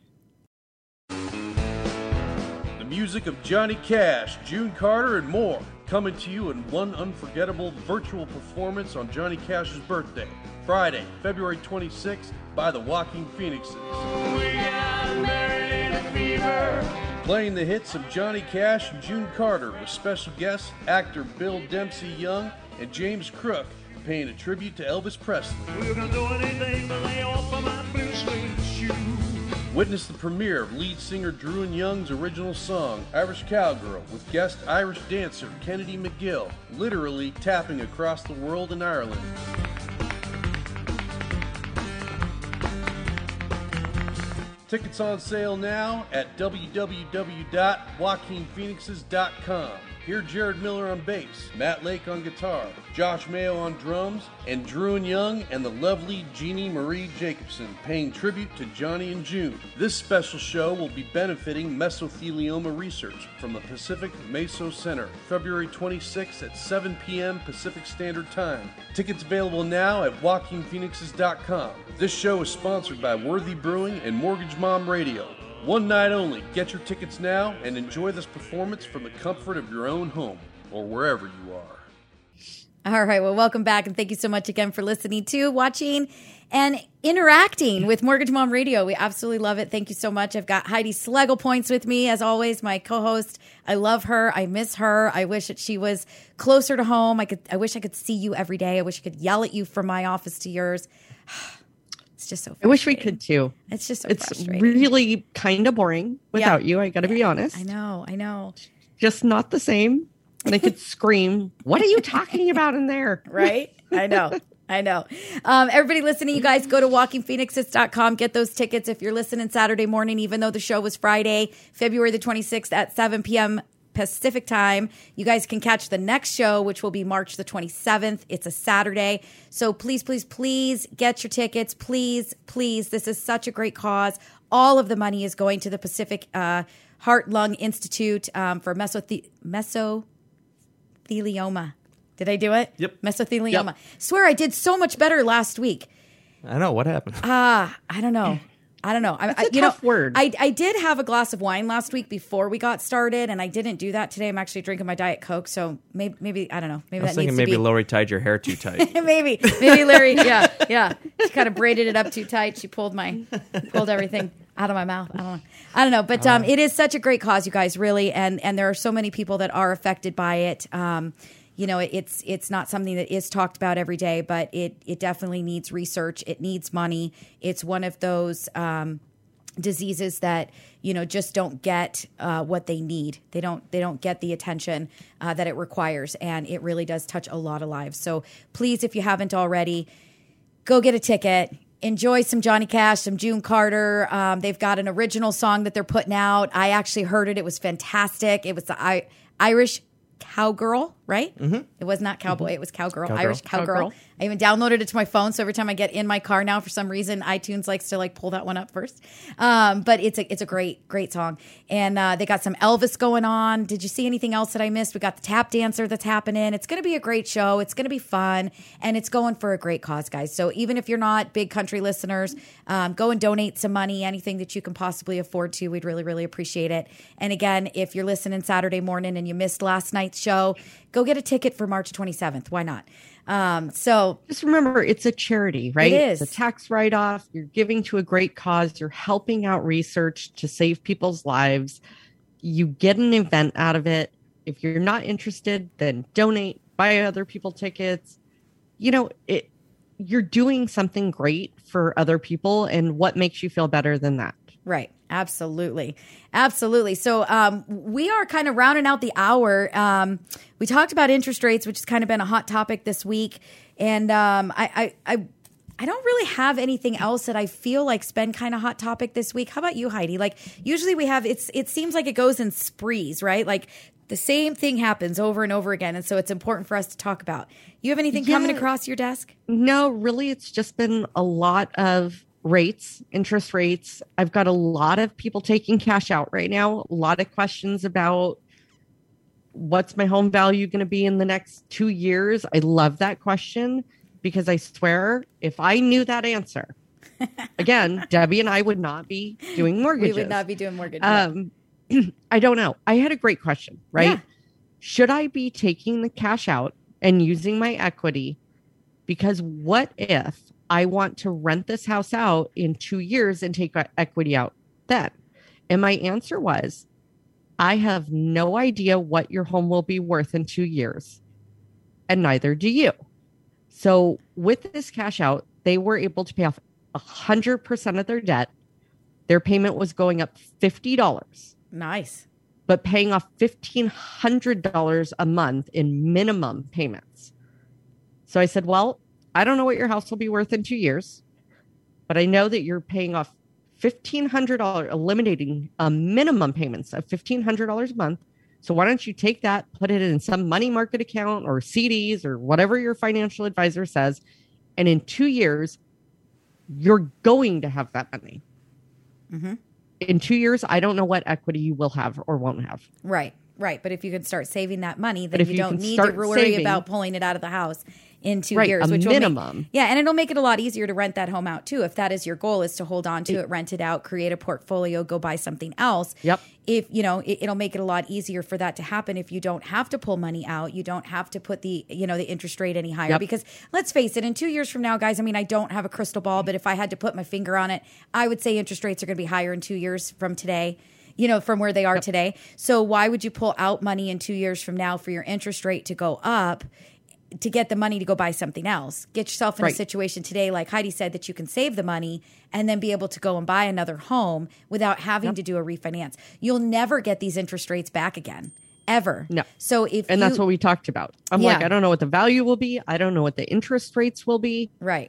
Speaker 6: The music of Johnny Cash, June Carter, and more, coming to you in one unforgettable virtual performance on Johnny Cash's birthday, Friday, February twenty-sixth, by the Walking Phoenixes. Playing the hits of Johnny Cash and June Carter with special guests actor Bill Dempsey Young and James Crook, paying a tribute to Elvis Presley. We're gonna do anything to lay off of my blue suede shoe. Witness the premiere of lead singer Drew and Young's original song, Irish Cowgirl, with guest Irish dancer Kennedy McGill, literally tapping across the world in Ireland. Tickets on sale now at w w w dot joaquin phoenixes dot com. Hear Jared Miller on bass, Matt Lake on guitar, Josh Mayo on drums, and Drew and Young and the lovely Jeannie Marie Jacobson paying tribute to Johnny and June. This special show will be benefiting mesothelioma research from the Pacific Meso Center, February twenty-sixth at seven p.m. Pacific Standard Time. Tickets available now at joaquin phoenixes dot com. This show is sponsored by Worthy Brewing and Mortgage Mom Radio. One night only. Get your tickets now and enjoy this performance from the comfort of your own home or wherever you are.
Speaker 3: All right. Well, welcome back. And thank you so much again for listening to, watching, and interacting with Mortgage Mom Radio. We absolutely love it. Thank you so much. I've got Heidi Schlegel Points with me, as always, my co-host. I love her. I miss her. I wish that she was closer to home. I could. I wish I could see you every day. I wish I could yell at you from my office to yours. It's just so
Speaker 4: I wish we could too.
Speaker 3: It's just so
Speaker 4: it's
Speaker 3: frustrating.
Speaker 4: really kind of boring without
Speaker 3: Yeah.
Speaker 4: you. I got to
Speaker 3: Yeah.
Speaker 4: be honest.
Speaker 3: I know. I know.
Speaker 4: Just not the same. And I could scream, "What are you talking about in there?"
Speaker 3: Right? I know. I know. Um, everybody listening, you guys go to walking phoenixes dot com. Get those tickets if you're listening Saturday morning, even though the show was Friday, February the twenty-sixth at seven p.m. Pacific time. You guys can catch the next show, which will be March the twenty-seventh. It's a Saturday. So please, please, please get your tickets. Please, please. This is such a great cause. All of the money is going to the Pacific uh, Heart Lung Institute um, for mesothe- mesothelioma. Did I do it?
Speaker 5: Yep.
Speaker 3: Mesothelioma.
Speaker 5: Yep.
Speaker 3: Swear I did so much better last week.
Speaker 5: I know. What happened?
Speaker 3: Ah, I don't know. I don't know. I,
Speaker 4: That's
Speaker 3: I,
Speaker 4: a
Speaker 3: you
Speaker 4: tough
Speaker 3: know,
Speaker 4: word.
Speaker 3: I, I did have a glass of wine last week before we got started, and I didn't do that today. I'm actually drinking my Diet Coke, so maybe, maybe I don't know. Maybe
Speaker 5: I was
Speaker 3: that needs
Speaker 5: thinking
Speaker 3: to
Speaker 5: maybe
Speaker 3: be.
Speaker 5: Lori tied your hair too tight.
Speaker 3: maybe, maybe Larry. Yeah, yeah. She kind of braided it up too tight. She pulled my, pulled everything out of my mouth. I don't know. I don't know. But um, it is such a great cause, you guys, really, and and there are so many people that are affected by it. Um, You know, it's it's not something that is talked about every day, but it it definitely needs research. It needs money. It's one of those um, diseases that, you know, just don't get uh, what they need. They don't they don't get the attention uh, that it requires, and it really does touch a lot of lives. So please, if you haven't already, go get a ticket. Enjoy some Johnny Cash, some June Carter. Um, they've got an original song that they're putting out. I actually heard it. It was fantastic. It was the I- Irish Cowgirl, right? Mm-hmm. It was not cowboy. Mm-hmm. It was cowgirl,
Speaker 5: cowgirl.
Speaker 3: Irish cowgirl.
Speaker 4: Cowgirl.
Speaker 3: I even downloaded it to my phone. So every time I get in my car now, for some reason, iTunes likes to like pull that one up first. Um, but it's a it's a great great song, and uh, they got some Elvis going on. Did you see anything else that I missed? We got the tap dancer that's happening. It's going to be a great show. It's going to be fun, and it's going for a great cause, guys. So even if you're not big country listeners, um, go and donate some money, anything that you can possibly afford to. We'd really really appreciate it. And again, if you're listening Saturday morning and you missed last night's show, go get a ticket for March twenty-seventh. Why not? Um, so
Speaker 4: Just remember, it's a charity, right?
Speaker 3: It is.
Speaker 4: It's a tax write-off. You're giving to a great cause. You're helping out research to save people's lives. You get an event out of it. If you're not interested, then donate, buy other people tickets. You know, it. You're doing something great for other people, and what makes you feel better than that?
Speaker 3: Right. Absolutely. Absolutely. So um, we are kind of rounding out the hour. Um, we talked about interest rates, which has kind of been a hot topic this week. And um, I, I, I, I don't really have anything else that I feel like's been kind of hot topic this week. How about you, Heidi? Like usually we have, it's, it seems like it goes in sprees, right? Like the same thing happens over and over again. And so it's important for us to talk about. You have anything
Speaker 4: Yeah.
Speaker 3: coming across your desk?
Speaker 4: No, really, it's just been a lot of rates, interest rates. I've got a lot of people taking cash out right now. A lot of questions about what's my home value going to be in the next two years. I love that question because I swear if I knew that answer, again, Debbie and I would not be doing mortgages.
Speaker 3: We would not be doing mortgages.
Speaker 4: Um, I don't know. I had a great question, right?
Speaker 3: Yeah.
Speaker 4: Should I be taking the cash out and using my equity? Because what if I want to rent this house out in two years and take equity out then? And my answer was, I have no idea what your home will be worth in two years, and neither do you. So with this cash out, they were able to pay off one hundred percent of their debt. Their payment was going up fifty dollars,
Speaker 3: Nice.
Speaker 4: but paying off fifteen hundred dollars a month in minimum payments. So I said, well, I don't know what your house will be worth in two years, but I know that you're paying off fifteen hundred dollars, eliminating a minimum payments of fifteen hundred dollars a month. So why don't you take that, put it in some money market account or C Ds or whatever your financial advisor says. And in two years, you're going to have that money.
Speaker 3: Mm-hmm.
Speaker 4: In two years, I don't know what equity you will have or won't have.
Speaker 3: Right. Right. But if you can start saving that money, then
Speaker 4: But if
Speaker 3: you
Speaker 4: you
Speaker 3: don't
Speaker 4: can
Speaker 3: need to
Speaker 4: start
Speaker 3: worry
Speaker 4: saving-
Speaker 3: about pulling it out of the house in two
Speaker 4: Right,
Speaker 3: years.
Speaker 4: a
Speaker 3: which will make-
Speaker 4: minimum.
Speaker 3: yeah. And it'll make it a lot easier to rent that home out too. If that is your goal, is to hold on to it, rent it out, create a portfolio, go buy something else.
Speaker 4: Yep.
Speaker 3: If, you know, it, it'll make it a lot easier for that to happen if you don't have to pull money out. You don't have to put the, you know, the interest rate any higher.
Speaker 4: Yep.
Speaker 3: Because let's face it, in two years from now, guys, I mean, I don't have a crystal ball, but if I had to put my finger on it, I would say interest rates are going to be higher in two years from today. You know, from where they are
Speaker 4: Yep.
Speaker 3: today. So why would you pull out money in two years from now for your interest rate to go up to get the money to go buy something else? Get yourself in
Speaker 4: Right.
Speaker 3: a situation today, like Heidi said, that you can save the money and then be able to go and buy another home without having
Speaker 4: Yep.
Speaker 3: to do a refinance. You'll never get these interest rates back again. ever.
Speaker 4: No.
Speaker 3: So if
Speaker 4: And
Speaker 3: you,
Speaker 4: that's what we talked about. I'm
Speaker 3: Yeah.
Speaker 4: like, I don't know what the value will be. I don't know what the interest rates will be.
Speaker 3: right.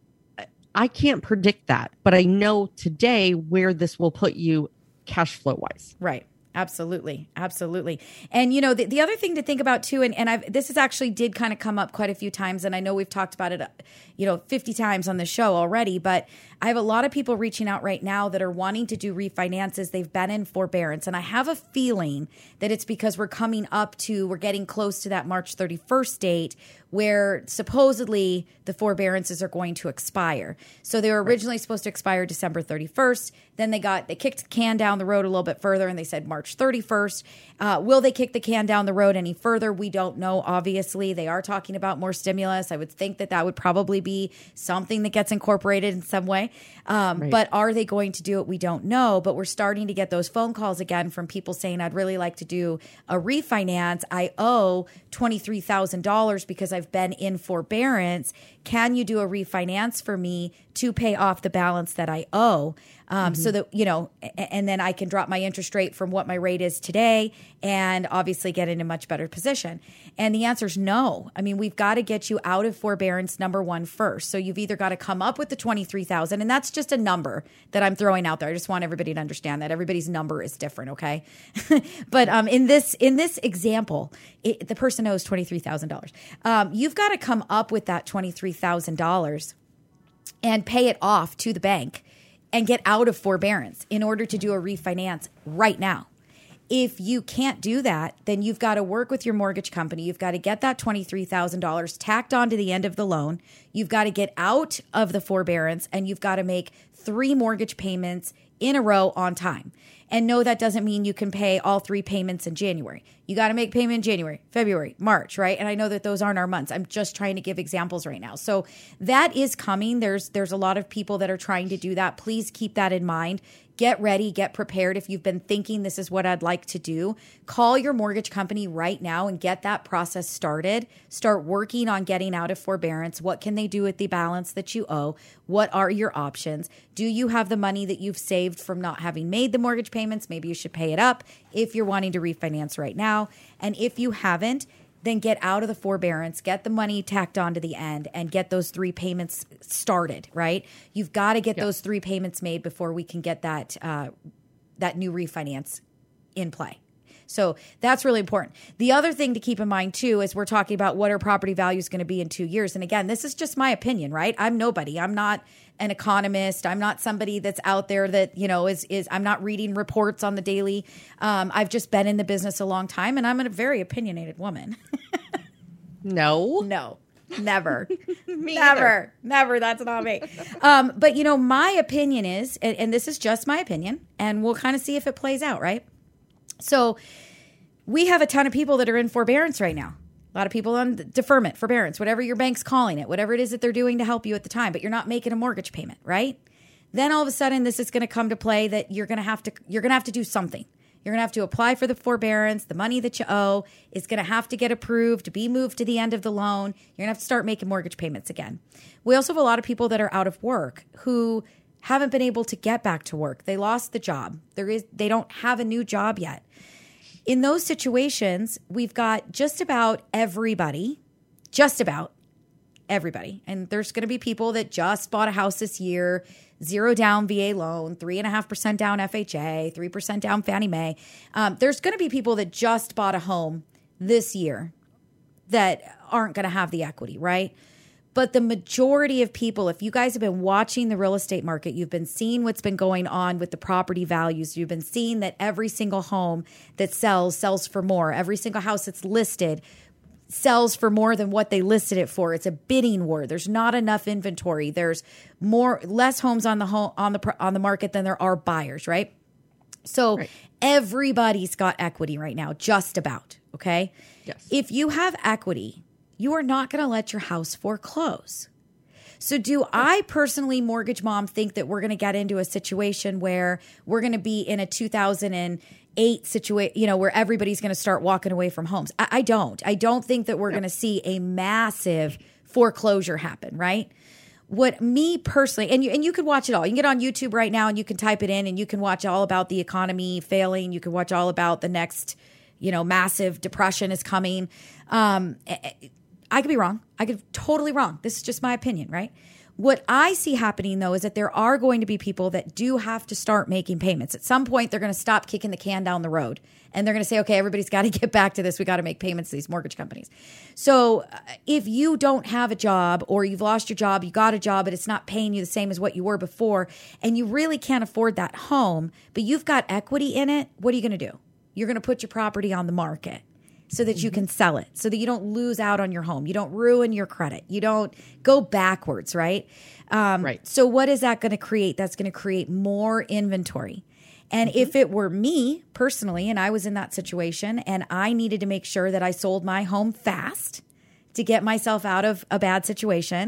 Speaker 4: I can't predict that, but I know today where this will put you cash flow wise.
Speaker 3: Right. Absolutely. Absolutely. And, you know, the, the other thing to think about too, and, and I've, this is actually did kind of come up quite a few times. And I know we've talked about it, uh, you know, fifty times on the show already, but I have a lot of people reaching out right now that are wanting to do refinances. They've been in forbearance. And I have a feeling that it's because we're coming up to, we're getting close to that March thirty-first date where supposedly the forbearances are going to expire. So they were originally supposed to expire December thirty-first. Then they got, they kicked the can down the road a little bit further and they said March thirty-first. Uh, will they kick the can down the road any further? We don't know. Obviously, they are talking about more stimulus. I would think that that would probably be something that gets incorporated in some way. Um,
Speaker 4: Right.
Speaker 3: But are they going to do it? We don't know. But we're starting to get those phone calls again from people saying, I'd really like to do a refinance. I owe twenty-three thousand dollars because I've been in forbearance. Can you do a refinance for me to pay off the balance that I owe? Um,
Speaker 4: Mm-hmm.
Speaker 3: So that, you know, a- and then I can drop my interest rate from what my rate is today and obviously get in a much better position. And the answer is no. I mean, we've got to get you out of forbearance, number one, first. So you've either got to come up with the twenty-three thousand, and that's just a number that I'm throwing out there. I just want everybody to understand that everybody's number is different. Okay. But um, in this, in this example, it, the person owes twenty-three thousand dollars. Um, you've got to come up with that twenty-three thousand dollars and pay it off to the bank and get out of forbearance in order to do a refinance right now. If you can't do that, then you've got to work with your mortgage company. You've got to get that twenty-three thousand dollars tacked on to the end of the loan. You've got to get out of the forbearance and you've got to make three mortgage payments in a row on time. And no, that doesn't mean you can pay all three payments in January. You got to make payment in January, February, March, right? And I know that those aren't our months. I'm just trying to give examples right now. So that is coming. There's there's a lot of people that are trying to do that. Please keep that in mind. Get ready, get prepared. If you've been thinking this is what I'd like to do, call your mortgage company right now and get that process started. Start working on getting out of forbearance. What can they do with the balance that you owe? What are your options? Do you have the money that you've saved from not having made the mortgage payments? Maybe you should pay it up if you're wanting to refinance right now. And if you haven't, then get out of the forbearance, get the money tacked on to the end, and get those three payments started, right? You've got to get
Speaker 4: Yep.
Speaker 3: those three payments made before we can get that uh, that new refinance in play. So that's really important. The other thing to keep in mind too is we're talking about what our property value is going to be in two years. And again, this is just my opinion, right? I'm nobody. I'm not an economist. I'm not somebody that's out there that, you know, is, is I'm not reading reports on the daily. Um, I've just been in the business a long time and I'm a very opinionated woman.
Speaker 4: No.
Speaker 3: No, never,
Speaker 4: Me
Speaker 3: never,
Speaker 4: either.
Speaker 3: never. That's not me. Um, but you know, my opinion is, and, and this is just my opinion, and we'll kind of see if it plays out, right? So we have a ton of people that are in forbearance right now. A lot of people on deferment, forbearance, whatever your bank's calling it, whatever it is that they're doing to help you at the time, but you're not making a mortgage payment, right? Then all of a sudden, this is going to come to play that you're going to have to, you're going to have to do something. You're going to have to apply for the forbearance. The money that you owe is going to have to get approved to be moved to the end of the loan. You're going to have to start making mortgage payments again. We also have a lot of people that are out of work who haven't been able to get back to work. They lost the job. There is, they don't have a new job yet. In those situations, we've got just about everybody, just about everybody. And there's going to be people that just bought a house this year, zero down V A loan, three and a half percent down F H A, three percent down Fannie Mae. Um, there's going to be people that just bought a home this year that aren't going to have the equity, right? But the majority of people, if you guys have been watching the real estate market, you've been seeing what's been going on with the property values. You've been seeing that every single home that sells, sells for more. Every single house that's listed sells for more than what they listed it for. It's a bidding war. There's not enough inventory. There's more, less homes on the home, on the on the market than there are buyers, right? So
Speaker 4: Right.
Speaker 3: everybody's got equity right now, just about. Okay.
Speaker 4: Yes.
Speaker 3: If you have equity, you are not going to let your house foreclose. So do I personally, mortgage mom, think that we're going to get into a situation where we're going to be in a two thousand eight situation, you know, where everybody's going to start walking away from homes? I, I don't. I don't think that we're going to see a massive foreclosure happen, right? What me personally, and you, and you could watch it all. You can get on YouTube right now and you can type it in and you can watch all about the economy failing. You can watch all about the next, you know, massive depression is coming. Um, I could be wrong. I could be totally wrong. This is just my opinion, right? What I see happening, though, is that there are going to be people that do have to start making payments. At some point, they're going to stop kicking the can down the road. And they're going to say, okay, everybody's got to get back to this. We got to make payments to these mortgage companies. So uh, if you don't have a job or you've lost your job, you got a job, but it's not paying you the same as what you were before, and you really can't afford that home, but you've got equity in it, what are you going to do? You're going to put your property on the market so that you can sell it, so that you don't lose out on your home. You don't ruin your credit. You don't go backwards, right? Um,
Speaker 4: right.
Speaker 3: So what is that going to create? That's going to create more inventory. And mm-hmm. if it were me personally, and I was in that situation, and I needed to make sure that I sold my home fast to get myself out of a bad situation,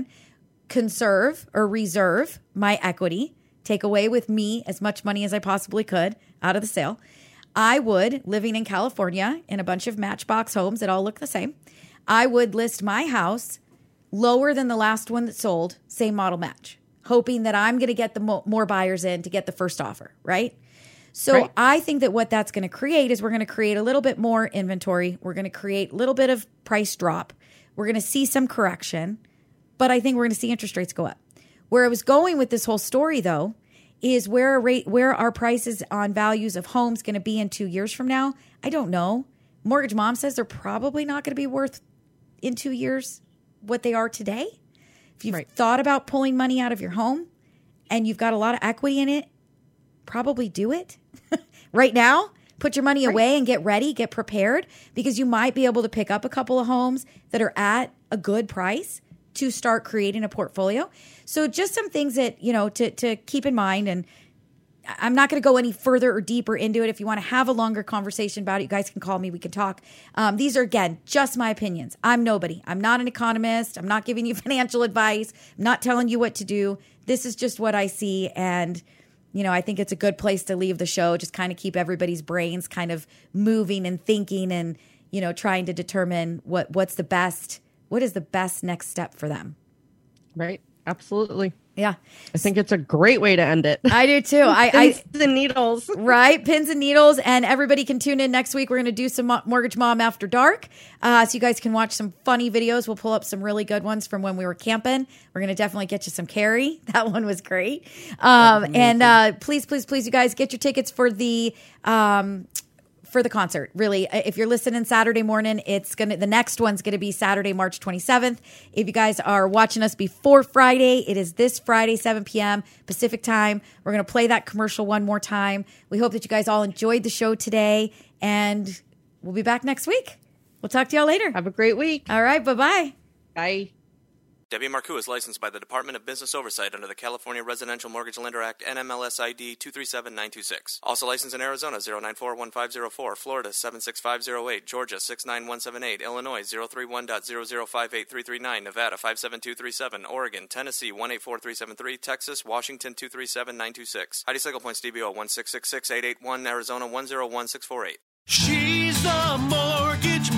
Speaker 3: conserve or reserve my equity, take away with me as much money as I possibly could out of the sale, I would, living in California in a bunch of Matchbox homes that all look the same, I would list my house lower than the last one that sold, same model match, hoping that I'm going to get the mo- more buyers in to get the first offer, right? So right. I think that what that's going to create is we're going to create a little bit more inventory. We're going to create a little bit of price drop. We're going to see some correction, but I think we're going to see interest rates go up. Where I was going with this whole story, though, is where a rate, where our prices on values of homes going to be in two years from now? I don't know. Mortgage Mom says they're probably not going to be worth in two years what they are today. If you've right. thought about pulling money out of your home and you've got a lot of equity in it, probably do it right now. Put your money right. away and get ready, get prepared, because you might be able to pick up a couple of homes that are at a good price to start creating a portfolio. So just some things that, you know, to, to keep in mind. And I'm not going to go any further or deeper into it. If you want to have a longer conversation about it, you guys can call me. We can talk. Um, these are, again, just my opinions. I'm nobody. I'm not an economist. I'm not giving you financial advice. I'm not telling you what to do. This is just what I see. And, you know, I think it's a good place to leave the show. Just kind of keep everybody's brains kind of moving and thinking and, you know, trying to determine what what's the best, what is the best next step for them.
Speaker 4: Right. Absolutely.
Speaker 3: Yeah.
Speaker 4: I think it's a great way to end it.
Speaker 3: I do too. I,
Speaker 4: Pins
Speaker 3: I
Speaker 4: and needles.
Speaker 3: Right. Pins and needles. And everybody can tune in next week. We're going to do some Mortgage Mom After Dark. Uh, so you guys can watch some funny videos. We'll pull up some really good ones from when we were camping. We're going to definitely get you some Carrie. That one was great. Um, and uh, please, please, please, you guys get your tickets for the, um, for the concert. Really, if you're listening Saturday morning, it's gonna the next one's gonna be Saturday, March twenty-seventh. If you guys are watching us before Friday, it is this Friday, seven p.m. Pacific time. We're gonna play that commercial one more time. We hope that you guys all enjoyed the show today, and we'll be back next week. We'll talk to y'all later.
Speaker 4: Have a great week.
Speaker 3: All right, bye-bye.
Speaker 4: Bye.
Speaker 1: Debbie Marcoux is licensed by the Department of Business Oversight under the California Residential Mortgage Lender Act, N M L S I D two three seven nine two six. Also licensed in Arizona zero nine four one five zero four, Florida seven six five zero eight, Georgia six nine one seven eight, Illinois zero three one dot zero zero five eight three three nine, Nevada five seven two three seven, Oregon, Tennessee one eight four three seven three, Texas, Washington two three seven nine two six. Heidi Cycle Points D B O one six six six eight eight one, Arizona one zero one six four eight.
Speaker 2: She's the mortgage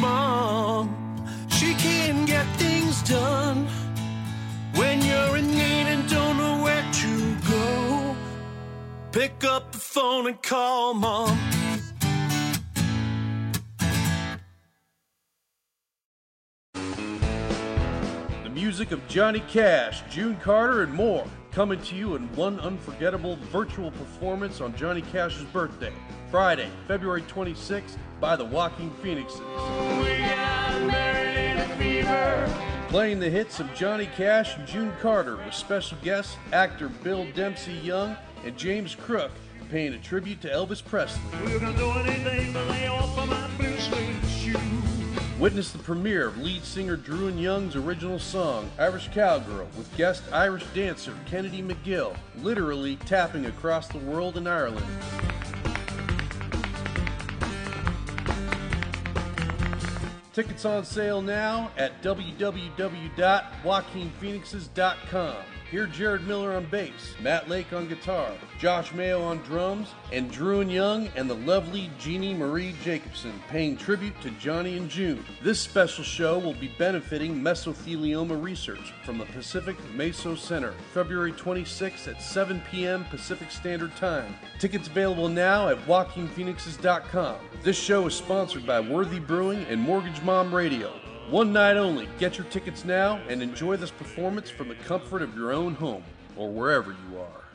Speaker 2: mom. She can get things done. When you're in need and don't know where to go, pick up the phone and call Mom.
Speaker 6: The music of Johnny Cash, June Carter, and more, coming to you in one unforgettable virtual performance on Johnny Cash's birthday, Friday, February twenty-sixth, by the Walking Phoenixes.
Speaker 2: We got married in a fever.
Speaker 6: Playing the hits of Johnny Cash and June Carter with special guests actor Bill Dempsey Young and James Crook, paying a tribute to Elvis Presley.
Speaker 2: We're gonna do anything to lay off of my blue suede shoe.
Speaker 6: Witness the premiere of lead singer Drew and Young's original song, Irish Cowgirl, with guest Irish dancer Kennedy McGill, literally tapping across the world in Ireland. Tickets on sale now at w w w dot joaquin phoenixes dot com. Hear Jared Miller on bass, Matt Lake on guitar, Josh Mayo on drums, and Drew and Young and the lovely Jeannie Marie Jacobson paying tribute to Johnny and June. This special show will be benefiting mesothelioma research from the Pacific Meso Center, February twenty-sixth at seven p.m. Pacific Standard Time. Tickets available now at joaquin phoenixes dot com. This show is sponsored by Worthy Brewing and Mortgage Mom Radio. One night only. Get your tickets now and enjoy this performance from the comfort of your own home or wherever you are.